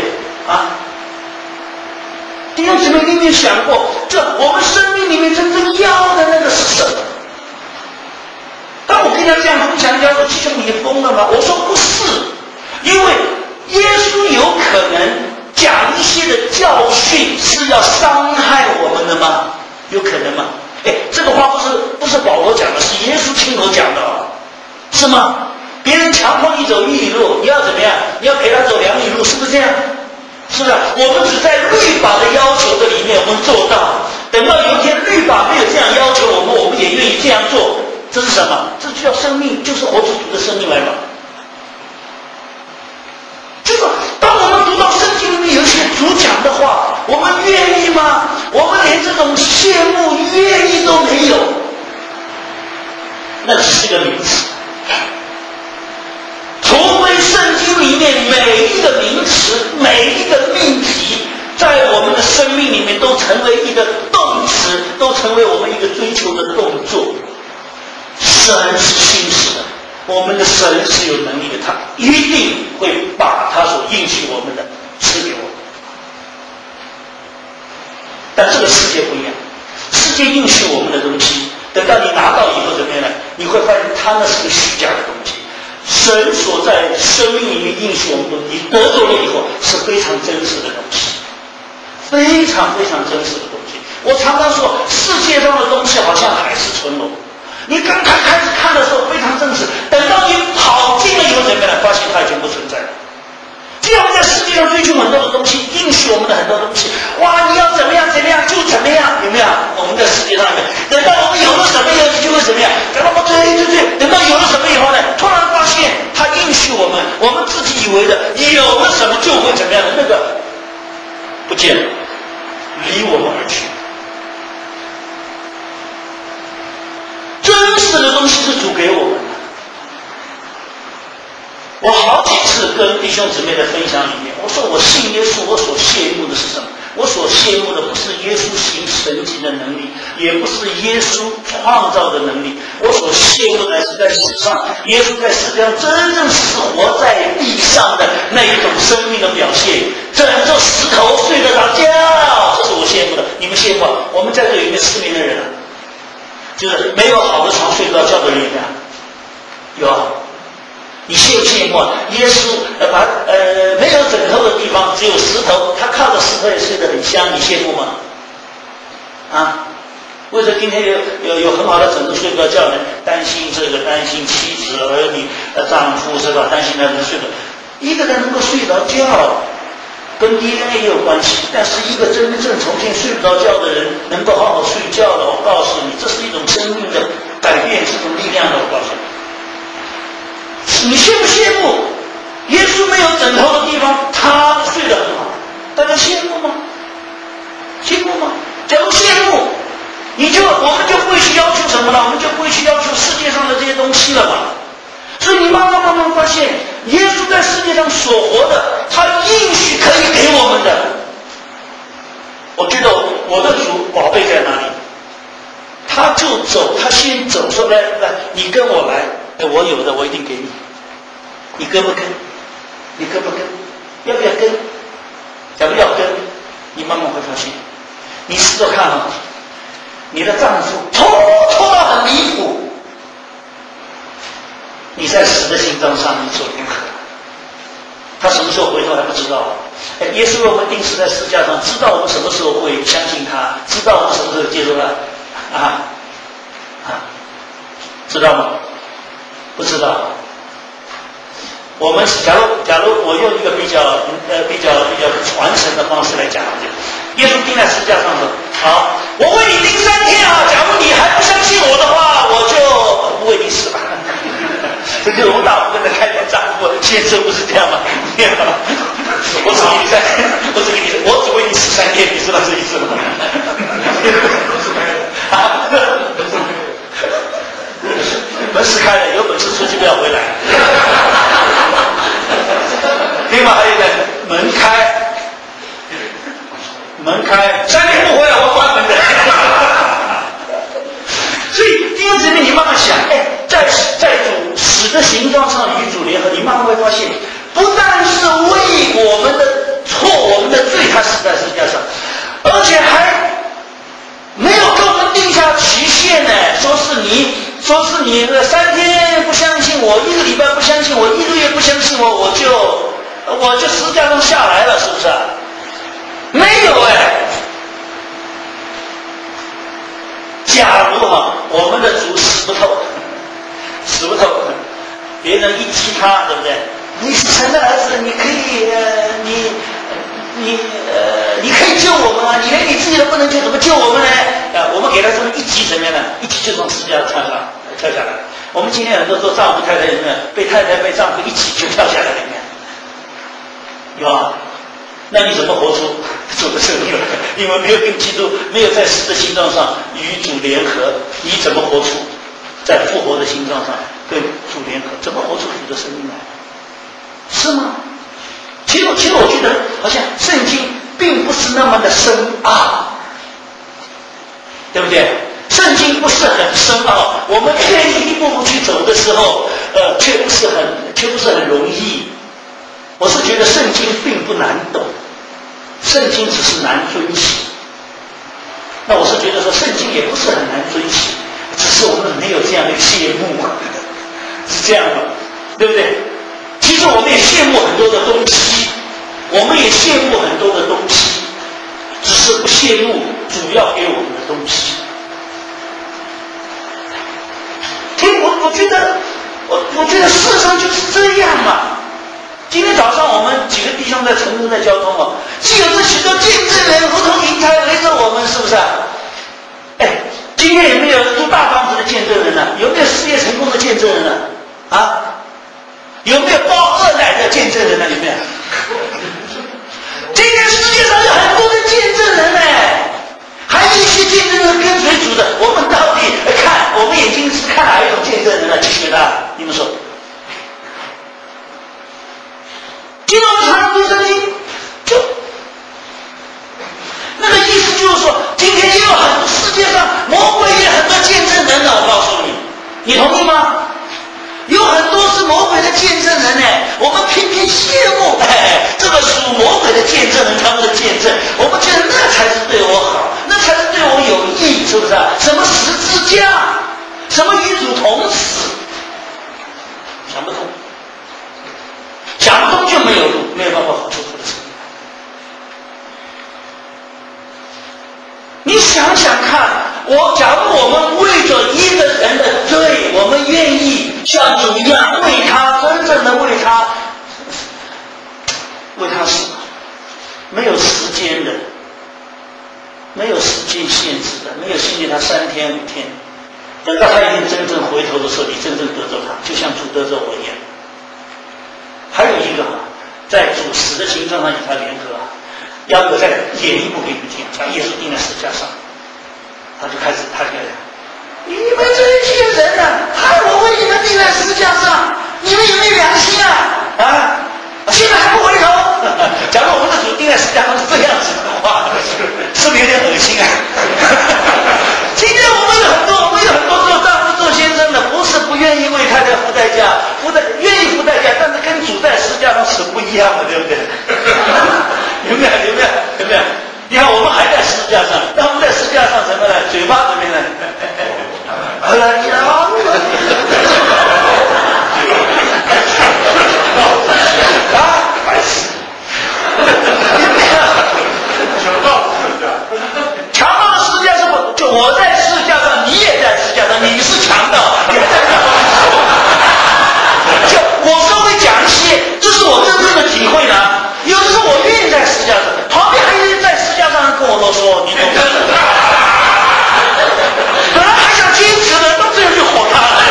弟兄姊妹，你有没有想过，这我们生命里面真正要的那个是什么？当我跟他这样讲，人家说：“弟兄，你疯了吗？”我说不是，因为耶稣有可能讲一些的教训是要伤害我们的吗？有可能吗？这个话不是保罗讲的，是耶稣亲口讲的，是吗？别人强迫你走1里路，你要怎么样？你要陪他走2里路，是不是这样？是不是？我们只在律法的要求的里面我们做到，等到有一天律法没有这样要求我们也愿意这样做，这是什么？这就叫生命，就是活出主的生命来嘛。这个当我们读到圣经里面有一些主讲的话，我们愿意吗？我们连这种羡慕愿意都没有，那只是个名词。除非圣经里面每一个名词，每一个命题，在我们的生命里面都成为一个动词，都成为我们一个追求的动作。神是信实的，我们的神是有能力的，他一定会把他所应许我们的赐给我们。但这个世界不一样，世界应许我们的东西，等到你拿到以后怎么样呢？你会发现它那是个虚假的东西。神所在生命里面应许我们的东西，得着了以后是非常真实的东西， 非常非常真实的东西。我常常说，世界上的东西好像海市蜃楼，你刚开始看的时候非常真实，等到你跑近了以后怎么样，发现它已经不存在了。既然我们在世界上追求很多的东西，应许我们的很多东西，哇，你要怎么样怎么样就怎么样，有没有？我们在世界上面，等到我们有了什么以后就会怎么样？等到我对，等到有了什么以后呢，突然发现他应许我们，我们自己以为的有了什么就会怎么样的那个不见了，离我们而去。真实的东西是主给我们的。我好几次跟弟兄姊妹的分享里面，我说我信耶稣，我所羡慕的是什么？我所羡慕的不是耶稣行神迹的能力，也不是耶稣创造的能力，我所羡慕的是在世上，耶稣在世界上真正是活在地上的那一种生命的表现。枕着石头睡得着觉，这是我羡慕的。你们羡慕？我们在这里面失眠的人，就是没有好的床睡不着觉的人，有啊。你羡不羡慕啊？耶稣没有枕头的地方只有石头，他靠着石头也睡得很香，你羡慕吗？啊？为什么今天有很好的枕头睡不着觉呢？担心这个，担心妻子儿女丈夫是吧？担心他们睡不着。一个人能够睡着觉，跟 DNA 也有关系，但是一个真正重新睡不着觉的人能够好好睡觉的，我告诉你，这是一种生命的改变，是一种力量的，我告诉你。你羡不羡慕耶稣没有枕头的地方他睡得很好？大家羡慕吗？羡慕吗？假如羡慕，我们就不会去要求什么了，我们就不会去要求世界上的这些东西了嘛。所以你慢慢发现，耶稣在世界上所活的，他应许可以给我们的。我觉得我的主宝贝在哪里？他就走，他先走，说来，你跟我来，我有的我一定给你，你跟不跟？你跟不跟？要不要跟？假如要跟，你慢慢会发现，你试着看啊，你的丈夫拖到很离谱，你在死的心脏上你做如何？他什么时候回头还不知道。耶稣为我们钉死在十字架上，知道我们什么时候会相信他，知道我们什么时候接受他。知道吗？不知道。我们假如我用一个比较传承的方式来讲，耶稣钉在十字架上说：“好，我为你钉3天啊！假如你还不相信我的话，我就不为你死了。”这就是我们大部分的太太丈夫先生不是这样吗？我只为你死3天，你知道这意思吗？门是开了，有本事出去不要回来。另外还有一个门开，3天不回来我关门的。所以弟兄姊妹，你慢慢想，在主死的形状上与主联合，你慢慢会发现，不但是为我们的错、我们的罪，他死在十字架上，而且还没有给我们定下期限呢。说是你3天不相信我，1个礼拜不相信我，1个月不相信我，我就十字架上下来了，是不是？没有假如我们的主死不透，别人一踢他，对不对？你是神的儿子，你可以你可以救我们啊！你连你自己都不能救，怎么救我们呢？我们给他这么一击，怎么样呢？一击就从十字架跳下来。我们今天很多做丈夫太太有没有被太太被丈夫一击就跳下来里面？有啊。那你怎么活出主的生命？因为没有跟基督，没有在死的心脏上与主联合，你怎么活出在复活的心脏上跟主联合？怎么活出主的生命来？是吗？其实我觉得好像圣经并不是那么的深奥，对不对？圣经不是很深奥，我们愿意一步步去走的时候，却不是很容易。我是觉得圣经并不难懂，圣经只是难遵行。那我是觉得说圣经也不是很难遵行，只是我们没有这样的羡慕，是这样的，对不对？其实我们也羡慕很多的东西，只切入主要给我们的东西。我觉得事实上就是这样嘛。今天早上我们几个弟兄在成都在交通哦，既有这许多见证人如同云彩围着我们，是不是啊？哎，今天有没有住大房子的见证人呢？有没有事业成功的见证人呢？啊？有没有包二奶的见证人呢？有没有？今天世界上有很多的见证人呢，还有一些见证人跟随主的，我们到底看我们眼睛是看哪一种见证人呢？继续的，你们说。今天我们常读圣经，就那个意思就是说，今天也有很多世界上魔鬼也很多见证人呢，我告诉你，你同意吗？有很多是魔鬼的见证人呢，我们偏偏羡慕这个属魔鬼的见证人他们的见证，我们觉得那才是对我好，那才是对我有益，是不是啊？什么十字架，什么与主同死，想不通，想不通就没有路，没有办法好处的生命。你想想看，假如我们为着一个人的罪，我们愿意像主一样为他，真正的为他死，没有时间的，没有时间限制的，没有限制他3天5天，等到他已经真正回头的时候，你真正得着他，就像主得着我一样。还有一个在主死的情况上与他联合，要我再演一部给你们听，把耶稣钉在十字架上，他就开始你们这些人啊，害我为你们钉在十字架上，你们有没有良心啊？现在还不回头？假如我们的主钉在十字架上是这样子的话，是不是有点恶心啊？今天我们有很多做丈夫做先生的，不是不愿意为太太付代价，愿意付代价，但是跟主在十字架上是不一样的，对不对？有没有？你看我们还在十字架上，但我们在十字架上什么呢？嘴巴怎么呢？强盗的十字架是不？就我在十字架上，你也在十字架上，你是强盗，也在强盗。就我稍微讲一些，这是我真正的体会呢。有的时候我愿意在十字架上，旁边还有人在十字架上跟我啰嗦，你懂吗？本来还想坚持的，到最后就火大了。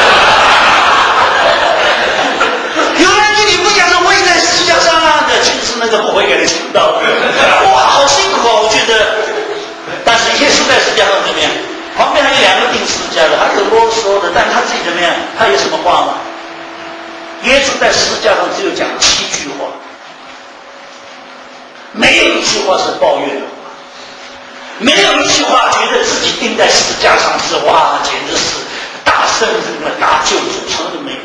有人跟你不讲说我也在十字架上啊，其实那个不会给人听到。哇，好辛苦啊，我觉得。但是耶稣在十字架上怎么样？旁边还有2个钉十字架的，还有啰嗦的，但他自己怎么样？他有什么话吗？耶稣在十字架上只有讲7句话，没有一句话是抱怨的话，没有一句话觉得自己钉在十字架上是哇，简直是大圣人了，大救主，从来都没有。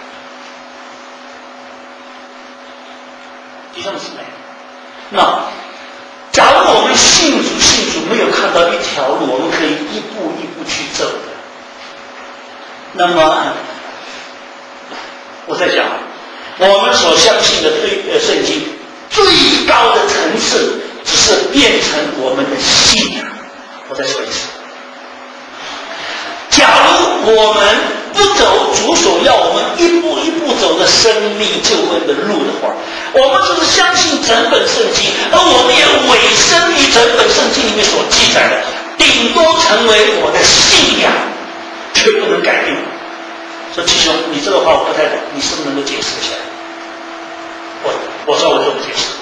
弟兄姊妹，那假如我们信主没有看到一条路，我们可以一步一步去走的。那么我在讲，我们所相信的圣经最高的层次，只是变成我们的信仰。我再说一次，假如我们不走主所要我们一步一步走的生命救恩的路的话，我们就是相信整本圣经，而我们也委身于整本圣经里面所记载的，顶多成为我的信仰，却不能改变。说弟兄，你这个话我不太懂，你是不是能够解释一下？我说我做不解释。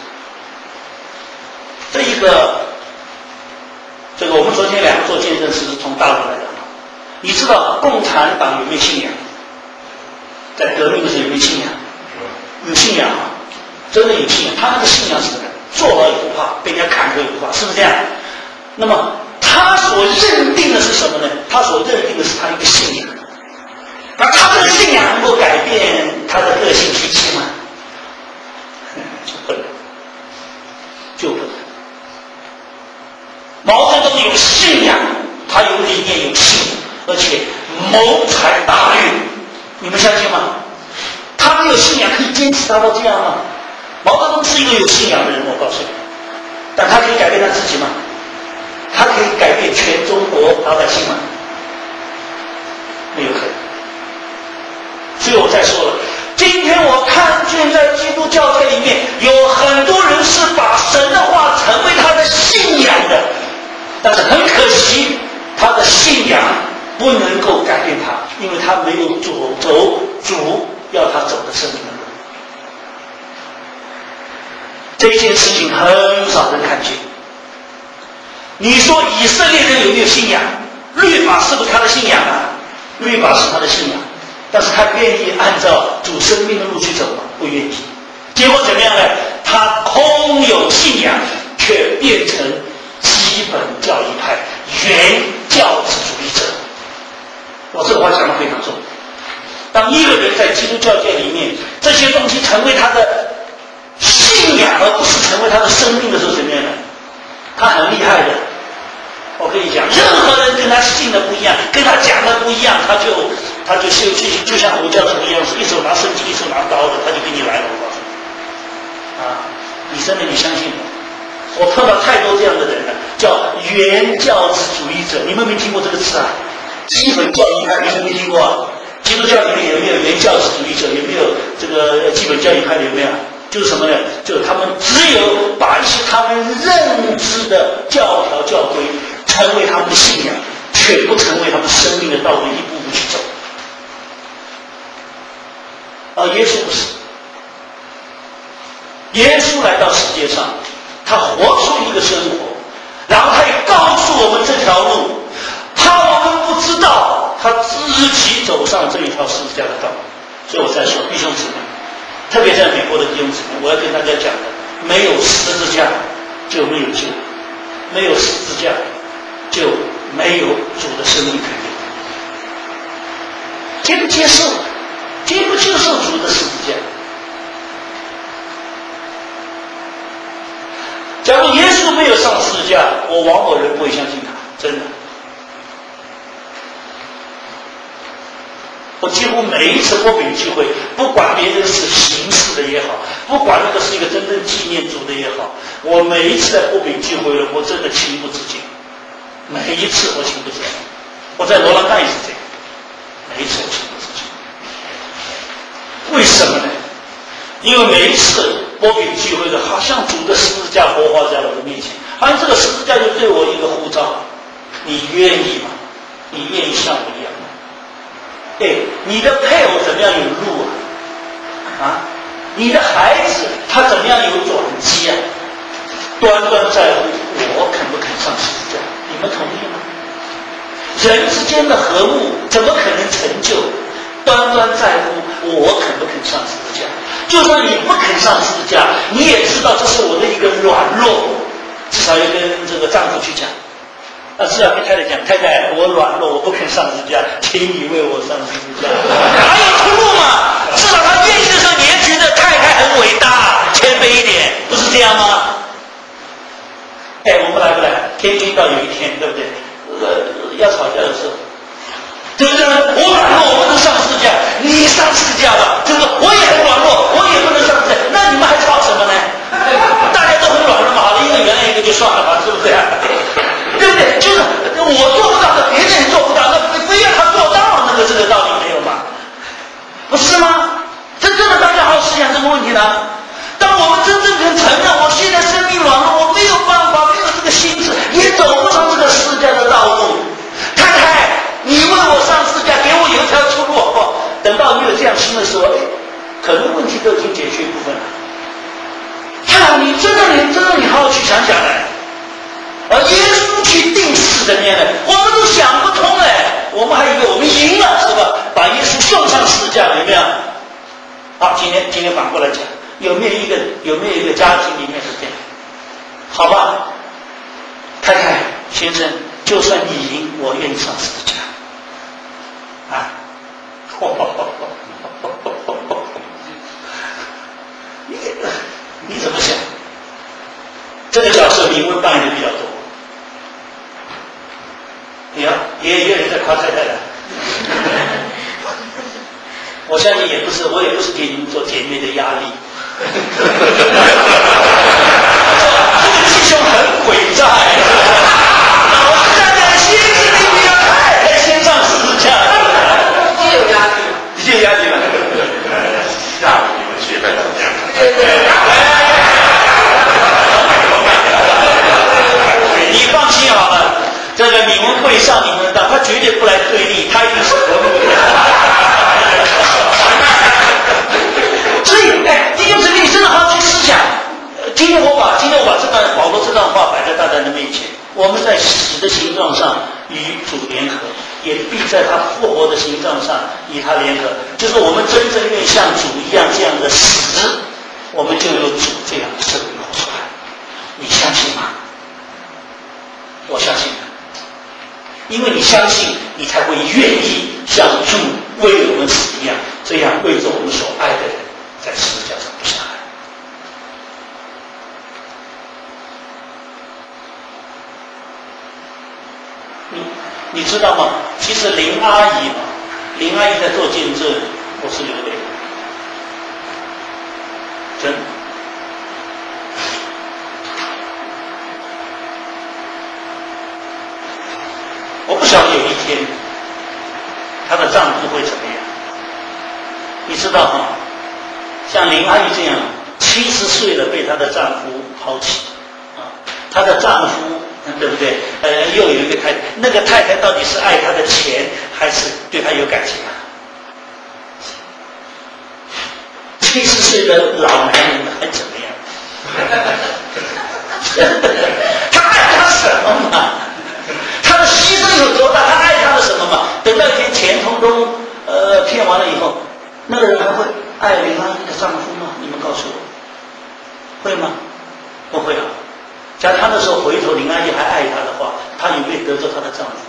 这个我们昨天2个做见证是从大陆来的。你知道共产党有没有信仰？在革命的时候有没有信仰？有信仰啊，真的有信仰。他那个信仰是什么？坐牢也不怕，被人家砍头也不怕，是不是这样？那么他所认定的是什么呢？他所认定的是他一个信仰。那他的信仰能够改变他的个性脾气吗？就不能。毛泽东有信仰，他有理念，有信仰，而且谋财大略，你们相信吗？他没有信仰可以坚持达到这样吗？毛泽东是一个有信仰的人，我告诉你，但他可以改变他自己吗？ 他可以改变全中国老百姓吗？没有可能。所以我再说了，今天我看见在基督教界里面有很多人是把神的话成为他的信仰的，但是很可惜，他的信仰不能够改变他，因为他没有走主要他走的生命的路。这件事情很少人看见。你说以色列人有没有信仰？律法是不是他的信仰啊？律法是他的信仰，但是他愿意按照主生命的路去走吗？不愿意。结果怎么样呢？他空有信仰，却变成基本教义派、原教旨主义者。我这个话讲得非常重。当一个人在基督教界里面，这些东西成为他的信仰，而不是成为他的生命的时候，怎么样呢？他很厉害的。我跟你讲，任何人跟他信的不一样，跟他讲的不一样，他就像佛教徒一样，是一手拿圣经，一手拿刀的，他就跟你来了。我告诉你，你真的你相信吗？我碰到太多这样的人了，叫原教旨主义者，你们没听过这个词啊？基本教义派，你们没听过啊？基督教里面有没有原教旨主义者？有没有这个基本教义派？有没有？就是什么呢？就是他们只有把一些他们认知的教条教规成为他们的信仰，却不成为他们生命的道路，一步步去走。而耶稣不是，耶稣来到世界上，他活出一个生活，然后他也告诉我们这条路，怕我们不知道，他自己走上这一条十字架的道路。所以我在说，弟兄姊妹，特别在美国的弟兄姊妹，我要跟大家讲的，没有十字架就没有救，没有十字架就没有主的生命可言。接不接受？接不接受主的十字架？假如耶稣没有上十字架，我往某人不会相信他，真的。我几乎每一次播饼聚会，不管别人是形式的也好，不管那个是一个真正纪念主的也好，我每一次在播饼聚会了，我真的情不自禁。每一次我情不自禁，我在罗兰盖也是这样，每一次我情不自禁。为什么呢？因为每一次播饼聚会的，好像主的十字架活化在我的面前，好像这个十字架就对我一个呼召：你愿意吗？你愿意像我一样吗？你的配偶怎么样有路啊？你的孩子他怎么样有转机啊？端端在乎我肯不肯上十字架，你们同意吗？人之间的和睦怎么可能成就？端端在乎我肯不肯上十字架。就算你不肯上十字架，你也知道这是我的一个软弱，至少要跟这个丈夫去讲。至少跟太太讲，太太，我软弱，我不肯上十字架，请你为我上十字架。还有出路嘛？至少他愿意的时候，你也觉得太太很伟大，谦卑一点，不是这样吗？我们来不来？天天到有一天，对不对？要吵架的时候，对不对？我软弱，我不能上十字架，你上十字架吧。这个我也很软弱，我也不能上十字架，那你们还吵什么呢？大家都很软弱嘛，好了，一个原谅一个就算了吧，是不是？对不对？就是我做不到的，别人也做不到，那非要他做到，那个这个道理没有吗？不是吗？真正的大家好好思想这个问题呢。当我们真正肯承认，我现在生命软弱，我没有办法，没有这个心智，也走不上这个十字架的道路。太太，你为我上十字架，给我有一条出路，好不好？等到你有这样心的时候，可能问题都已经解决一部分了。你真的你好好去想想来。而耶稣去定死的面呢，我们都想不通我们还以为我们赢了，是吧？把耶稣送上十字架，有没有？好，今天反过来讲，有没有一个家庭里面是这样？好吧，太太先生，就算你赢，我愿意上十字架。你怎么想？这个角色你会扮演的比较多。也有人在夸太太的。我相信我也不是给你们做姐妹的压力。这个弟兄很诡诈。 我们在死的形状上与主联合，也必在他复活的形状上与他联合。就是我们真正愿像主一样这样的死，我们就有主这样的生命活出来。你相信吗？我相信。因为你相信，你才会愿意像主为我们死一样，这样为着我们所爱的人在十字架上不下来。你知道吗？其实林阿姨在做见证，我是流泪的，真的。我不晓得有一天她的丈夫会怎么样。你知道吗？像林阿姨这样70岁了被她的丈夫抛弃啊，她的丈夫对不对？又有一个太太，那个太太到底是爱她的钱还是对她有感情啊？70岁的老男人还怎么样？他爱她什么嘛？他的牺牲有多大？他爱他的什么嘛？等到一天钱通通骗完了以后，那个人还会爱林阿姨的丈夫吗？你们告诉我，会吗？不会啊。假如他那时候回头林阿姨还爱他的话，他有没有得着他的丈夫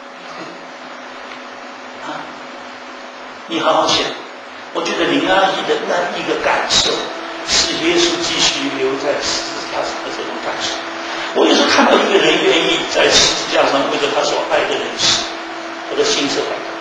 啊？你好好想，我觉得林阿姨的那一个感受，是耶稣继续留在十字架上的这种感受。我有时候看到一个人愿意在十字架上为了他所爱的人死，我的心是很感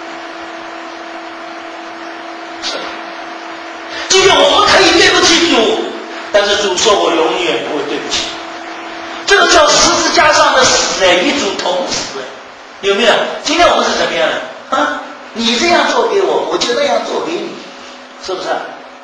动。即便我们可以对不起主，但是主说我永远不会对不起。这个叫十字架上的死，与主同死，有没有？今天我们是怎么样的啊？你这样做给我，我就那样做给你，是不是？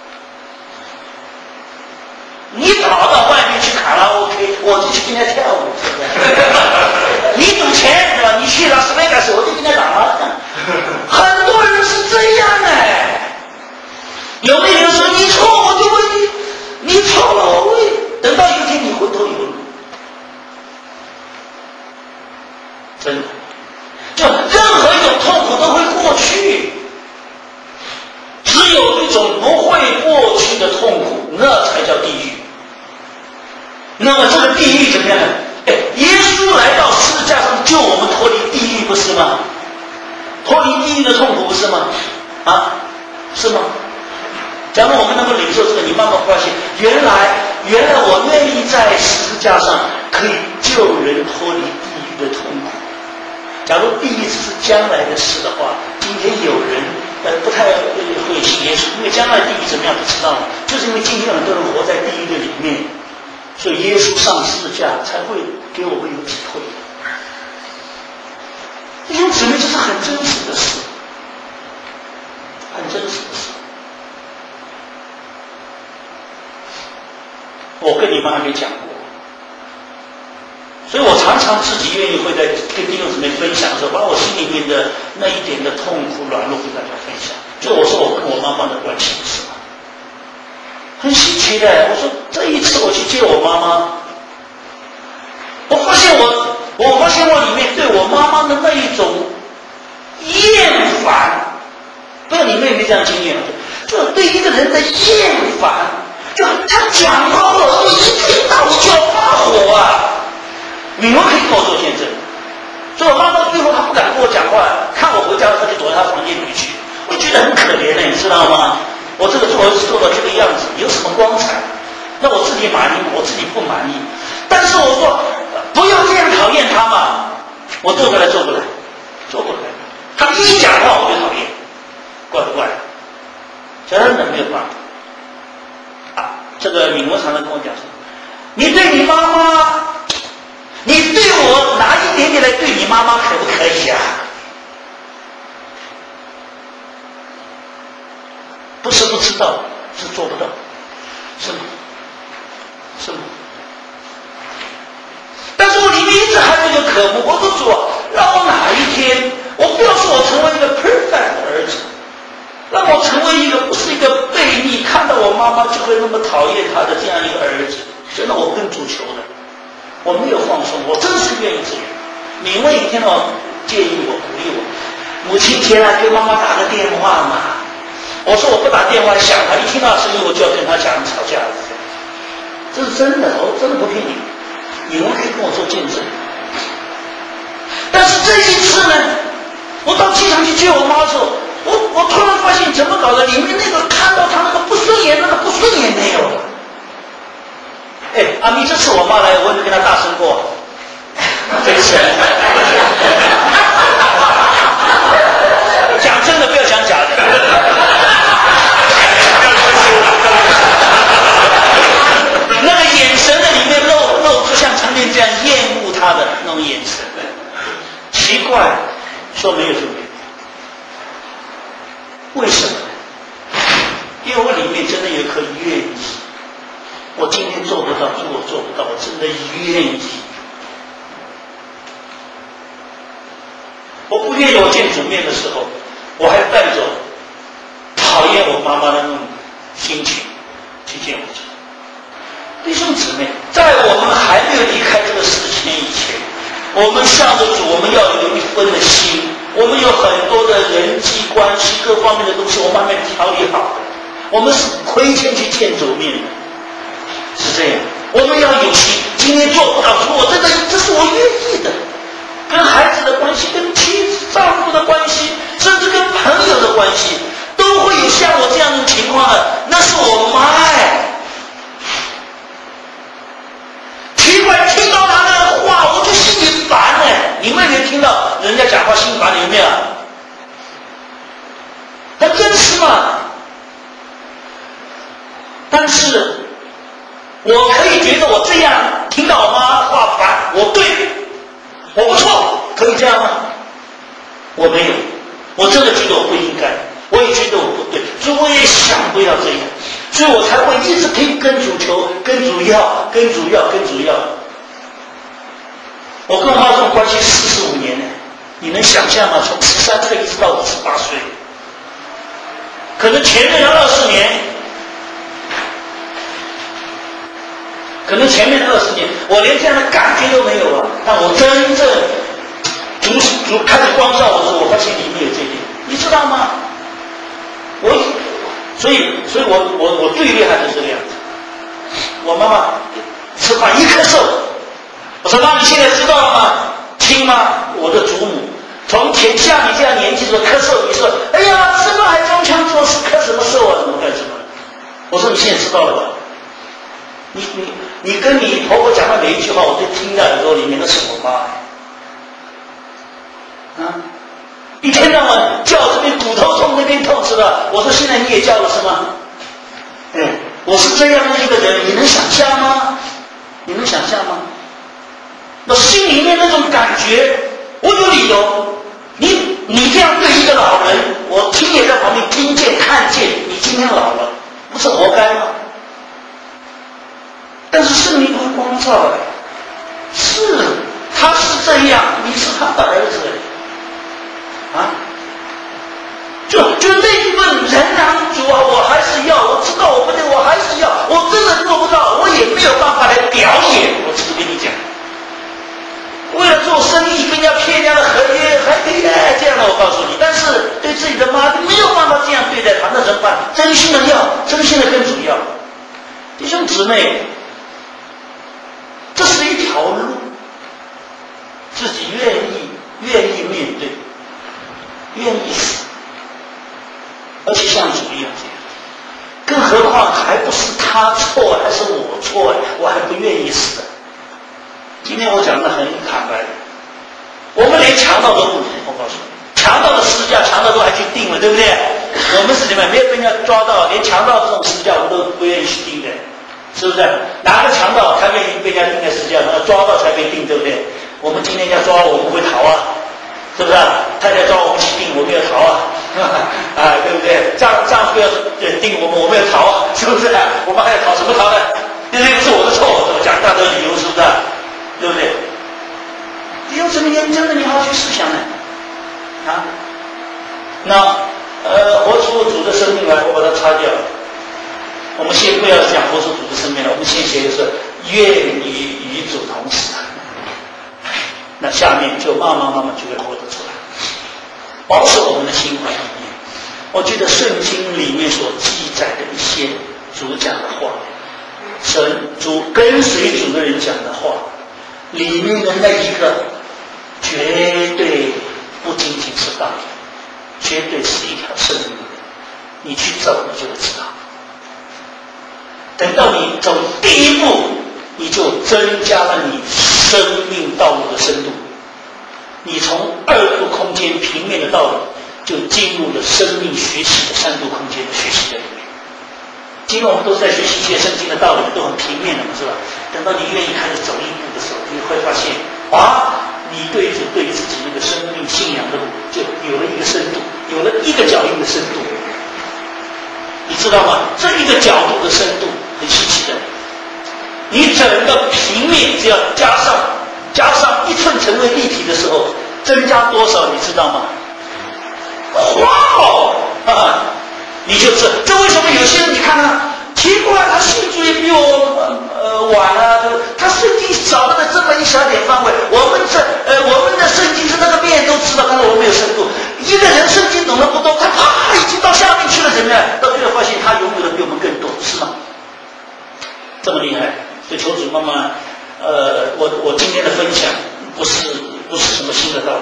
你跑到外面去卡拉 OK， 我就去跟他跳舞，是不是？你赌钱是吧？你去拉斯维加斯，我就跟他打麻将。很多人是这样哎。有没有人说你错我就为你，你错了我为，等到有一天你回头有路。真的，就任何一种痛苦都会过去，只有一种不会过去的痛苦，那才叫地狱。那么这个地狱怎么样呢？耶稣来到十字架上救我们脱离地狱，不是吗？脱离地狱的痛苦，不是吗？啊，是吗？假如我们能够领受这个，你慢慢发现，原来我愿意在十字架上可以救人脱离地狱的痛苦。假如地狱只是将来的事的话，今天有人不太会信耶稣，因为将来地狱怎么样不知道，就是因为今天很多人活在地狱的里面。所以耶稣上十字架才会给我们有体会。弟兄姊妹，这是很真实的事，很真实的事。我跟你们还没讲过，所以我常常自己愿意会在跟弟兄姊妹分享的时候，把我心里面的那一点的痛苦软弱跟大家分享。就我说我跟我妈妈的关系不是吗？很稀奇的，我说这一次我去接我妈妈，我发现我里面对我妈妈的那一种厌烦，不知道你们有没有这样经验？就对一个人的厌烦，就他讲话我一听到我就要发火啊！你们可以跟我做见证，所以我妈妈最后她不敢跟我讲话，看我回家了，她就躲到她房间里去，我觉得很可怜的，你知道吗？我这个做儿子做到这个样子，有什么光彩？那我自己满意，我自己不满意。但是我说不要这样讨厌他嘛，我做不来。他一讲话我就讨厌，怪不怪？真的没有办法。这个敏文常常跟我讲说，你对你妈妈，你对我拿一点点来对你妈妈可不可以啊？不是不知道，是做不到，是吗？是吗？但是我里面一直还有一个渴慕，我说主啊，让我哪一天，我不要说我成为一个 perfect 的儿子，让我成为一个不是一个悖逆，看到我妈妈就会那么讨厌他的这样一个儿子。真的，我跟主求的，我我没有放松，我真是愿意支援。你们一天到晚建议我、鼓励我。母亲节啊，给妈妈打个电话嘛。我说我不打电话响，她一听到声音我就要跟她讲吵架了。这是真的，我真的不骗你，你们可以跟我做见证。但是这一次呢，我到机场去接我妈的时候，我突然发现怎么搞的，里面那个看到她那个不顺眼，那个不顺眼没有了。哎，阿咪，这次我妈来，我有跟她大声过，这一次。讲真的，不要讲假的。那个眼神的里面露出像陈年这样厌恶他的那种眼神。奇怪，说没有就没有。为什么？因为我里面真的有一颗愿意。我今天做不到，是我做不到，我真的愿意。我不愿意我见主面的时候，我还带着讨厌我妈妈的那种心情去见我主。弟兄姊妹，在我们还没有离开这个世间以前，我们向着主，我们要有一分的心，我们有很多的人际关系各方面的东西，我慢慢调理好的。我们是亏欠去见主面的，是这样。我们要有心，今天做不到，我真的这是我愿意的。跟孩子的关系，跟妻子、丈夫的关系，甚至跟朋友的关系，都会有像我这样的情况的。那是我妈哎，奇怪，听到他的话，我就心里烦哎。你们有没有听到人家讲话心烦？有没有？很真实嘛。但是，我可以觉得我这样听到我妈话烦，我对。我不错，可以这样吗？我没有，我真的觉得我不应该，我也觉得我不对，所以我也想不要这样，所以我才会一直可以跟主求，跟主要。我跟我妈这种关系45年呢，你能想象吗？从13岁一直到58岁，可能前面的20年。可能前面的20年，我连这样的感觉都没有啊！但我真正主开始光照我的时候，我发现里面有这一点，你知道吗？所以我最厉害的是这个样子。我妈妈吃饭一咳嗽，我说：“妈，你现在知道了吗？亲妈，我的祖母，从前像你这样年纪的时候咳嗽，你说，哎呀，什么还装腔作势，咳什么嗽啊？怎么干什么？”我说：“你现在知道了吧？你跟你婆婆讲的每一句话，我都听在耳朵里面，那是我妈。一天到晚叫这边骨头痛那边痛是吧？我说现在你也叫了是吗？我是这样的一个人，你能想象吗？你能想象吗？我心里面那种感觉，我有理由。你这样对一个老人，我亲眼在旁边听见看见，你今天老了，不是活该吗？但是圣灵会光照是他是这样，你是他的儿子就那一份仍然主啊，我还是要，我知道我不对，我还是要，我真的做不到，我也没有办法来表演。我只是跟你讲，为了做生意跟人家骗人家的合约，还可以这样的，我告诉你。但是对自己的妈没有办法这样对待他，那怎么办？真心的要，真心的跟主要。弟兄姊妹，这是一条路，自己愿意面对，愿意死，而且像主一样这样。更何况还不是他错，还是我错，我还不愿意死。今天我讲的很坦白，我们连强盗都不能，我告诉你，强盗的尸价，强盗都还去定了，对不对？我们是怎么样？没有被人家抓到，连强盗这种尸价我们都不愿意去定的。是不是？哪个强盗他愿意被人家定在尸价上，抓到才被定，对不对？我们今天要抓我们会逃啊，是不是？太太抓我们去定，我们要逃啊，对不对？丈夫要定我们要逃啊，是不是？我们还要逃什么逃呢？那不是我的错，我讲大的理由，是不是？对不对？你有什么认真的，你好好去思想呢？活出主的生命来，我把它擦掉。我们先不要讲活出主的生命了，我们先写的是愿意与主同死，那下面就慢慢就会活得出来，保守我们的心怀意念。我觉得圣经里面所记载的一些主讲的话，主跟随主的人讲的话，里面的那一个绝对不仅仅是道理，绝对是一条生命，你去走你就会知道。等到你走第一步，你就增加了你生命道路的深度，你从二度空间平面的道路就进入了生命学习的三度空间的学习的里面。今天我们都是在学习一些圣经的道理，都很平面的嘛，是吧？等到你愿意开始走一步的时候，你会发现你对自己那个生命信仰的路就有了一个深度，有了一个脚印的深度，你知道吗？这一个角度的深度很稀奇的，你整个平面只要加上1寸成为立体的时候，增加多少你知道吗？你就知道这为什么有些人你看他奇怪，他信主也比我晚啊，他圣经少了这么一小点范围，我们的圣经是那个面都知道，但是我们有深度。一个人圣经懂得不多，他已经到下面去了，怎么样？到最后发现他拥有的比我们更多，是吗？这么厉害，所以求主慢慢，我今天的分享不是什么新的道理。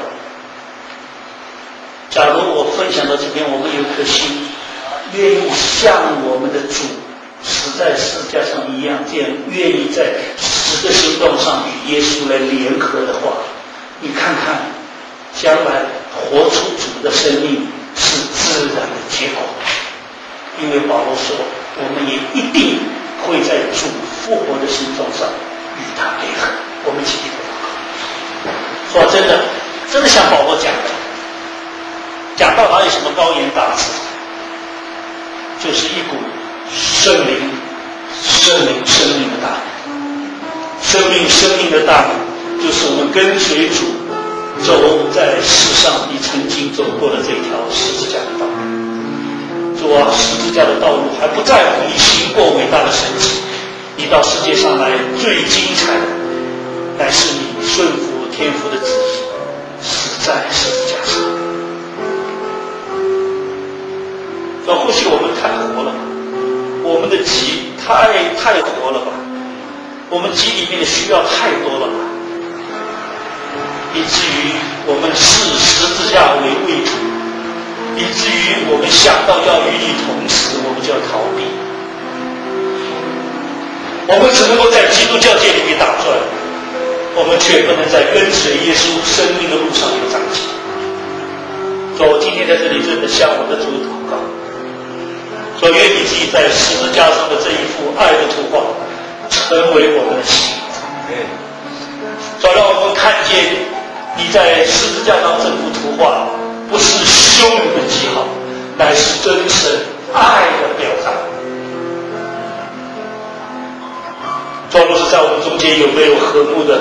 假如我分享到这边，我们有一颗心，愿意像我们的主死在十字架上一样，这样愿意在10个行动上与耶稣来联合的话，你看看，将来活出主的生命是自然的结果。因为保罗说，我们也一定会在主复活的形状上与他联合。我们一起祷告。说真的像保罗讲的，讲到哪有什么高言大志，就是一股生命的大能，生命的大能，就是我们跟随主走在世上你曾经走过的这条十字架的道路。主啊，十字架的道路还不在乎你行过伟大的神迹，你到世界上来最精彩的乃是你顺服天父的旨意，死在十字架上。或许我们太活了吧，我们的急太活了吧，我们急里面的需要太多了吧，以至于我们视十字架为畏途，以至于我们想到要与你同死，我们就要逃避。我们只能够在基督教界里面打转，我们却不能在跟随耶稣生命的路上有长进。所以我今天在这里真的向我的主祷告，所愿你自己在十字架上的这一幅爱的图画成为我们的心，所让我们看见你在十字架上这幅图画不是羞辱的记号，乃是真神爱的表达。若是在我们中间有没有和睦的，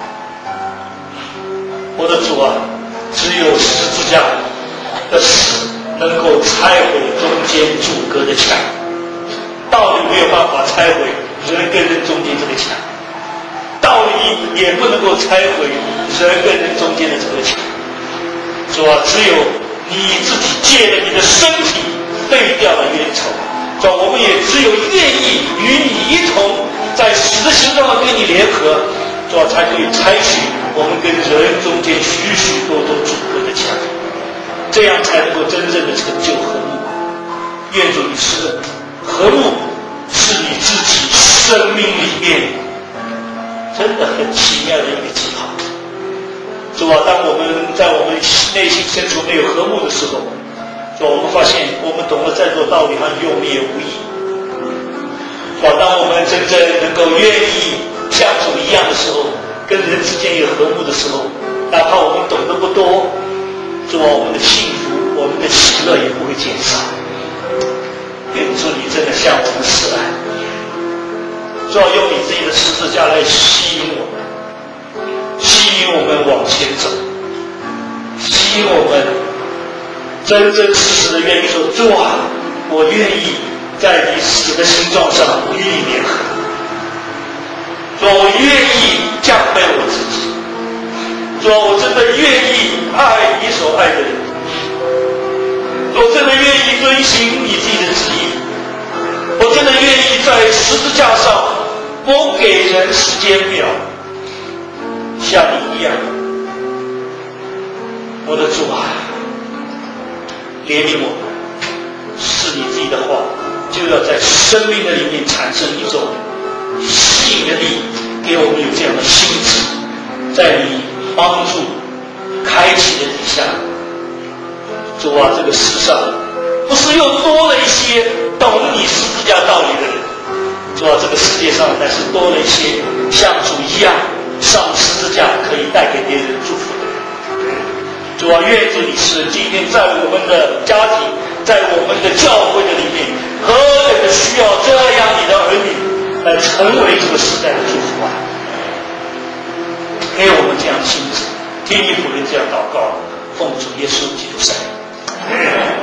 我的主啊，只有十字架的死能够拆毁中间阻隔的墙，道理没有办法拆毁人跟人中间这个墙，道理也不能够拆毁人跟人中间的这个墙。主啊，只有你自己借了你的身体废掉了冤仇，主啊，我们也只有愿意与你一同在死的形状跟你联合，主啊，才可以拆去我们跟人中间许许多多阻隔的墙，这样才能够真正的成就和睦。愿主你是和睦，是你自己生命里面真的很奇妙的一个记号。主啊，当我们在我们内心深处没有和睦的时候，主啊，我们发现我们懂了再多道理，好像用力也无益。主啊，当我们真正能够愿意像主一样的时候，跟人之间有和睦的时候，哪怕我们懂得不多，主啊，我们的幸福，我们的喜乐也不会减少。愿主你真的向我们示爱，主啊，用你自己的十字架来吸引我们，吸引我们往前走，吸引我们真真实实的愿意说，主啊，我愿意在你死的形状上与你联合。 主啊，我愿意降卑我自己，主啊，我真的愿意爱你所爱的人，我真的愿意遵行你自己的旨意，我真的愿意在十字架上不给人时间表，像你一样。我的主啊，怜悯我们，是你自己的话就要在生命的里面产生一种吸引的力，给我们有这样的心智，在你帮助开启的底下，主啊，这个世上不是又多了一些懂你十字架道理的人，主啊，这个世界上乃是多了一些像主一样上十字架可以带给别人祝福的人。主啊，愿主你是今天在我们的家庭，在我们的教会的里面，何等的需要这样你的儿女来成为这个时代的祝福啊！给我们这样的心智，听你仆人这样祷告，奉主耶稣基督圣名。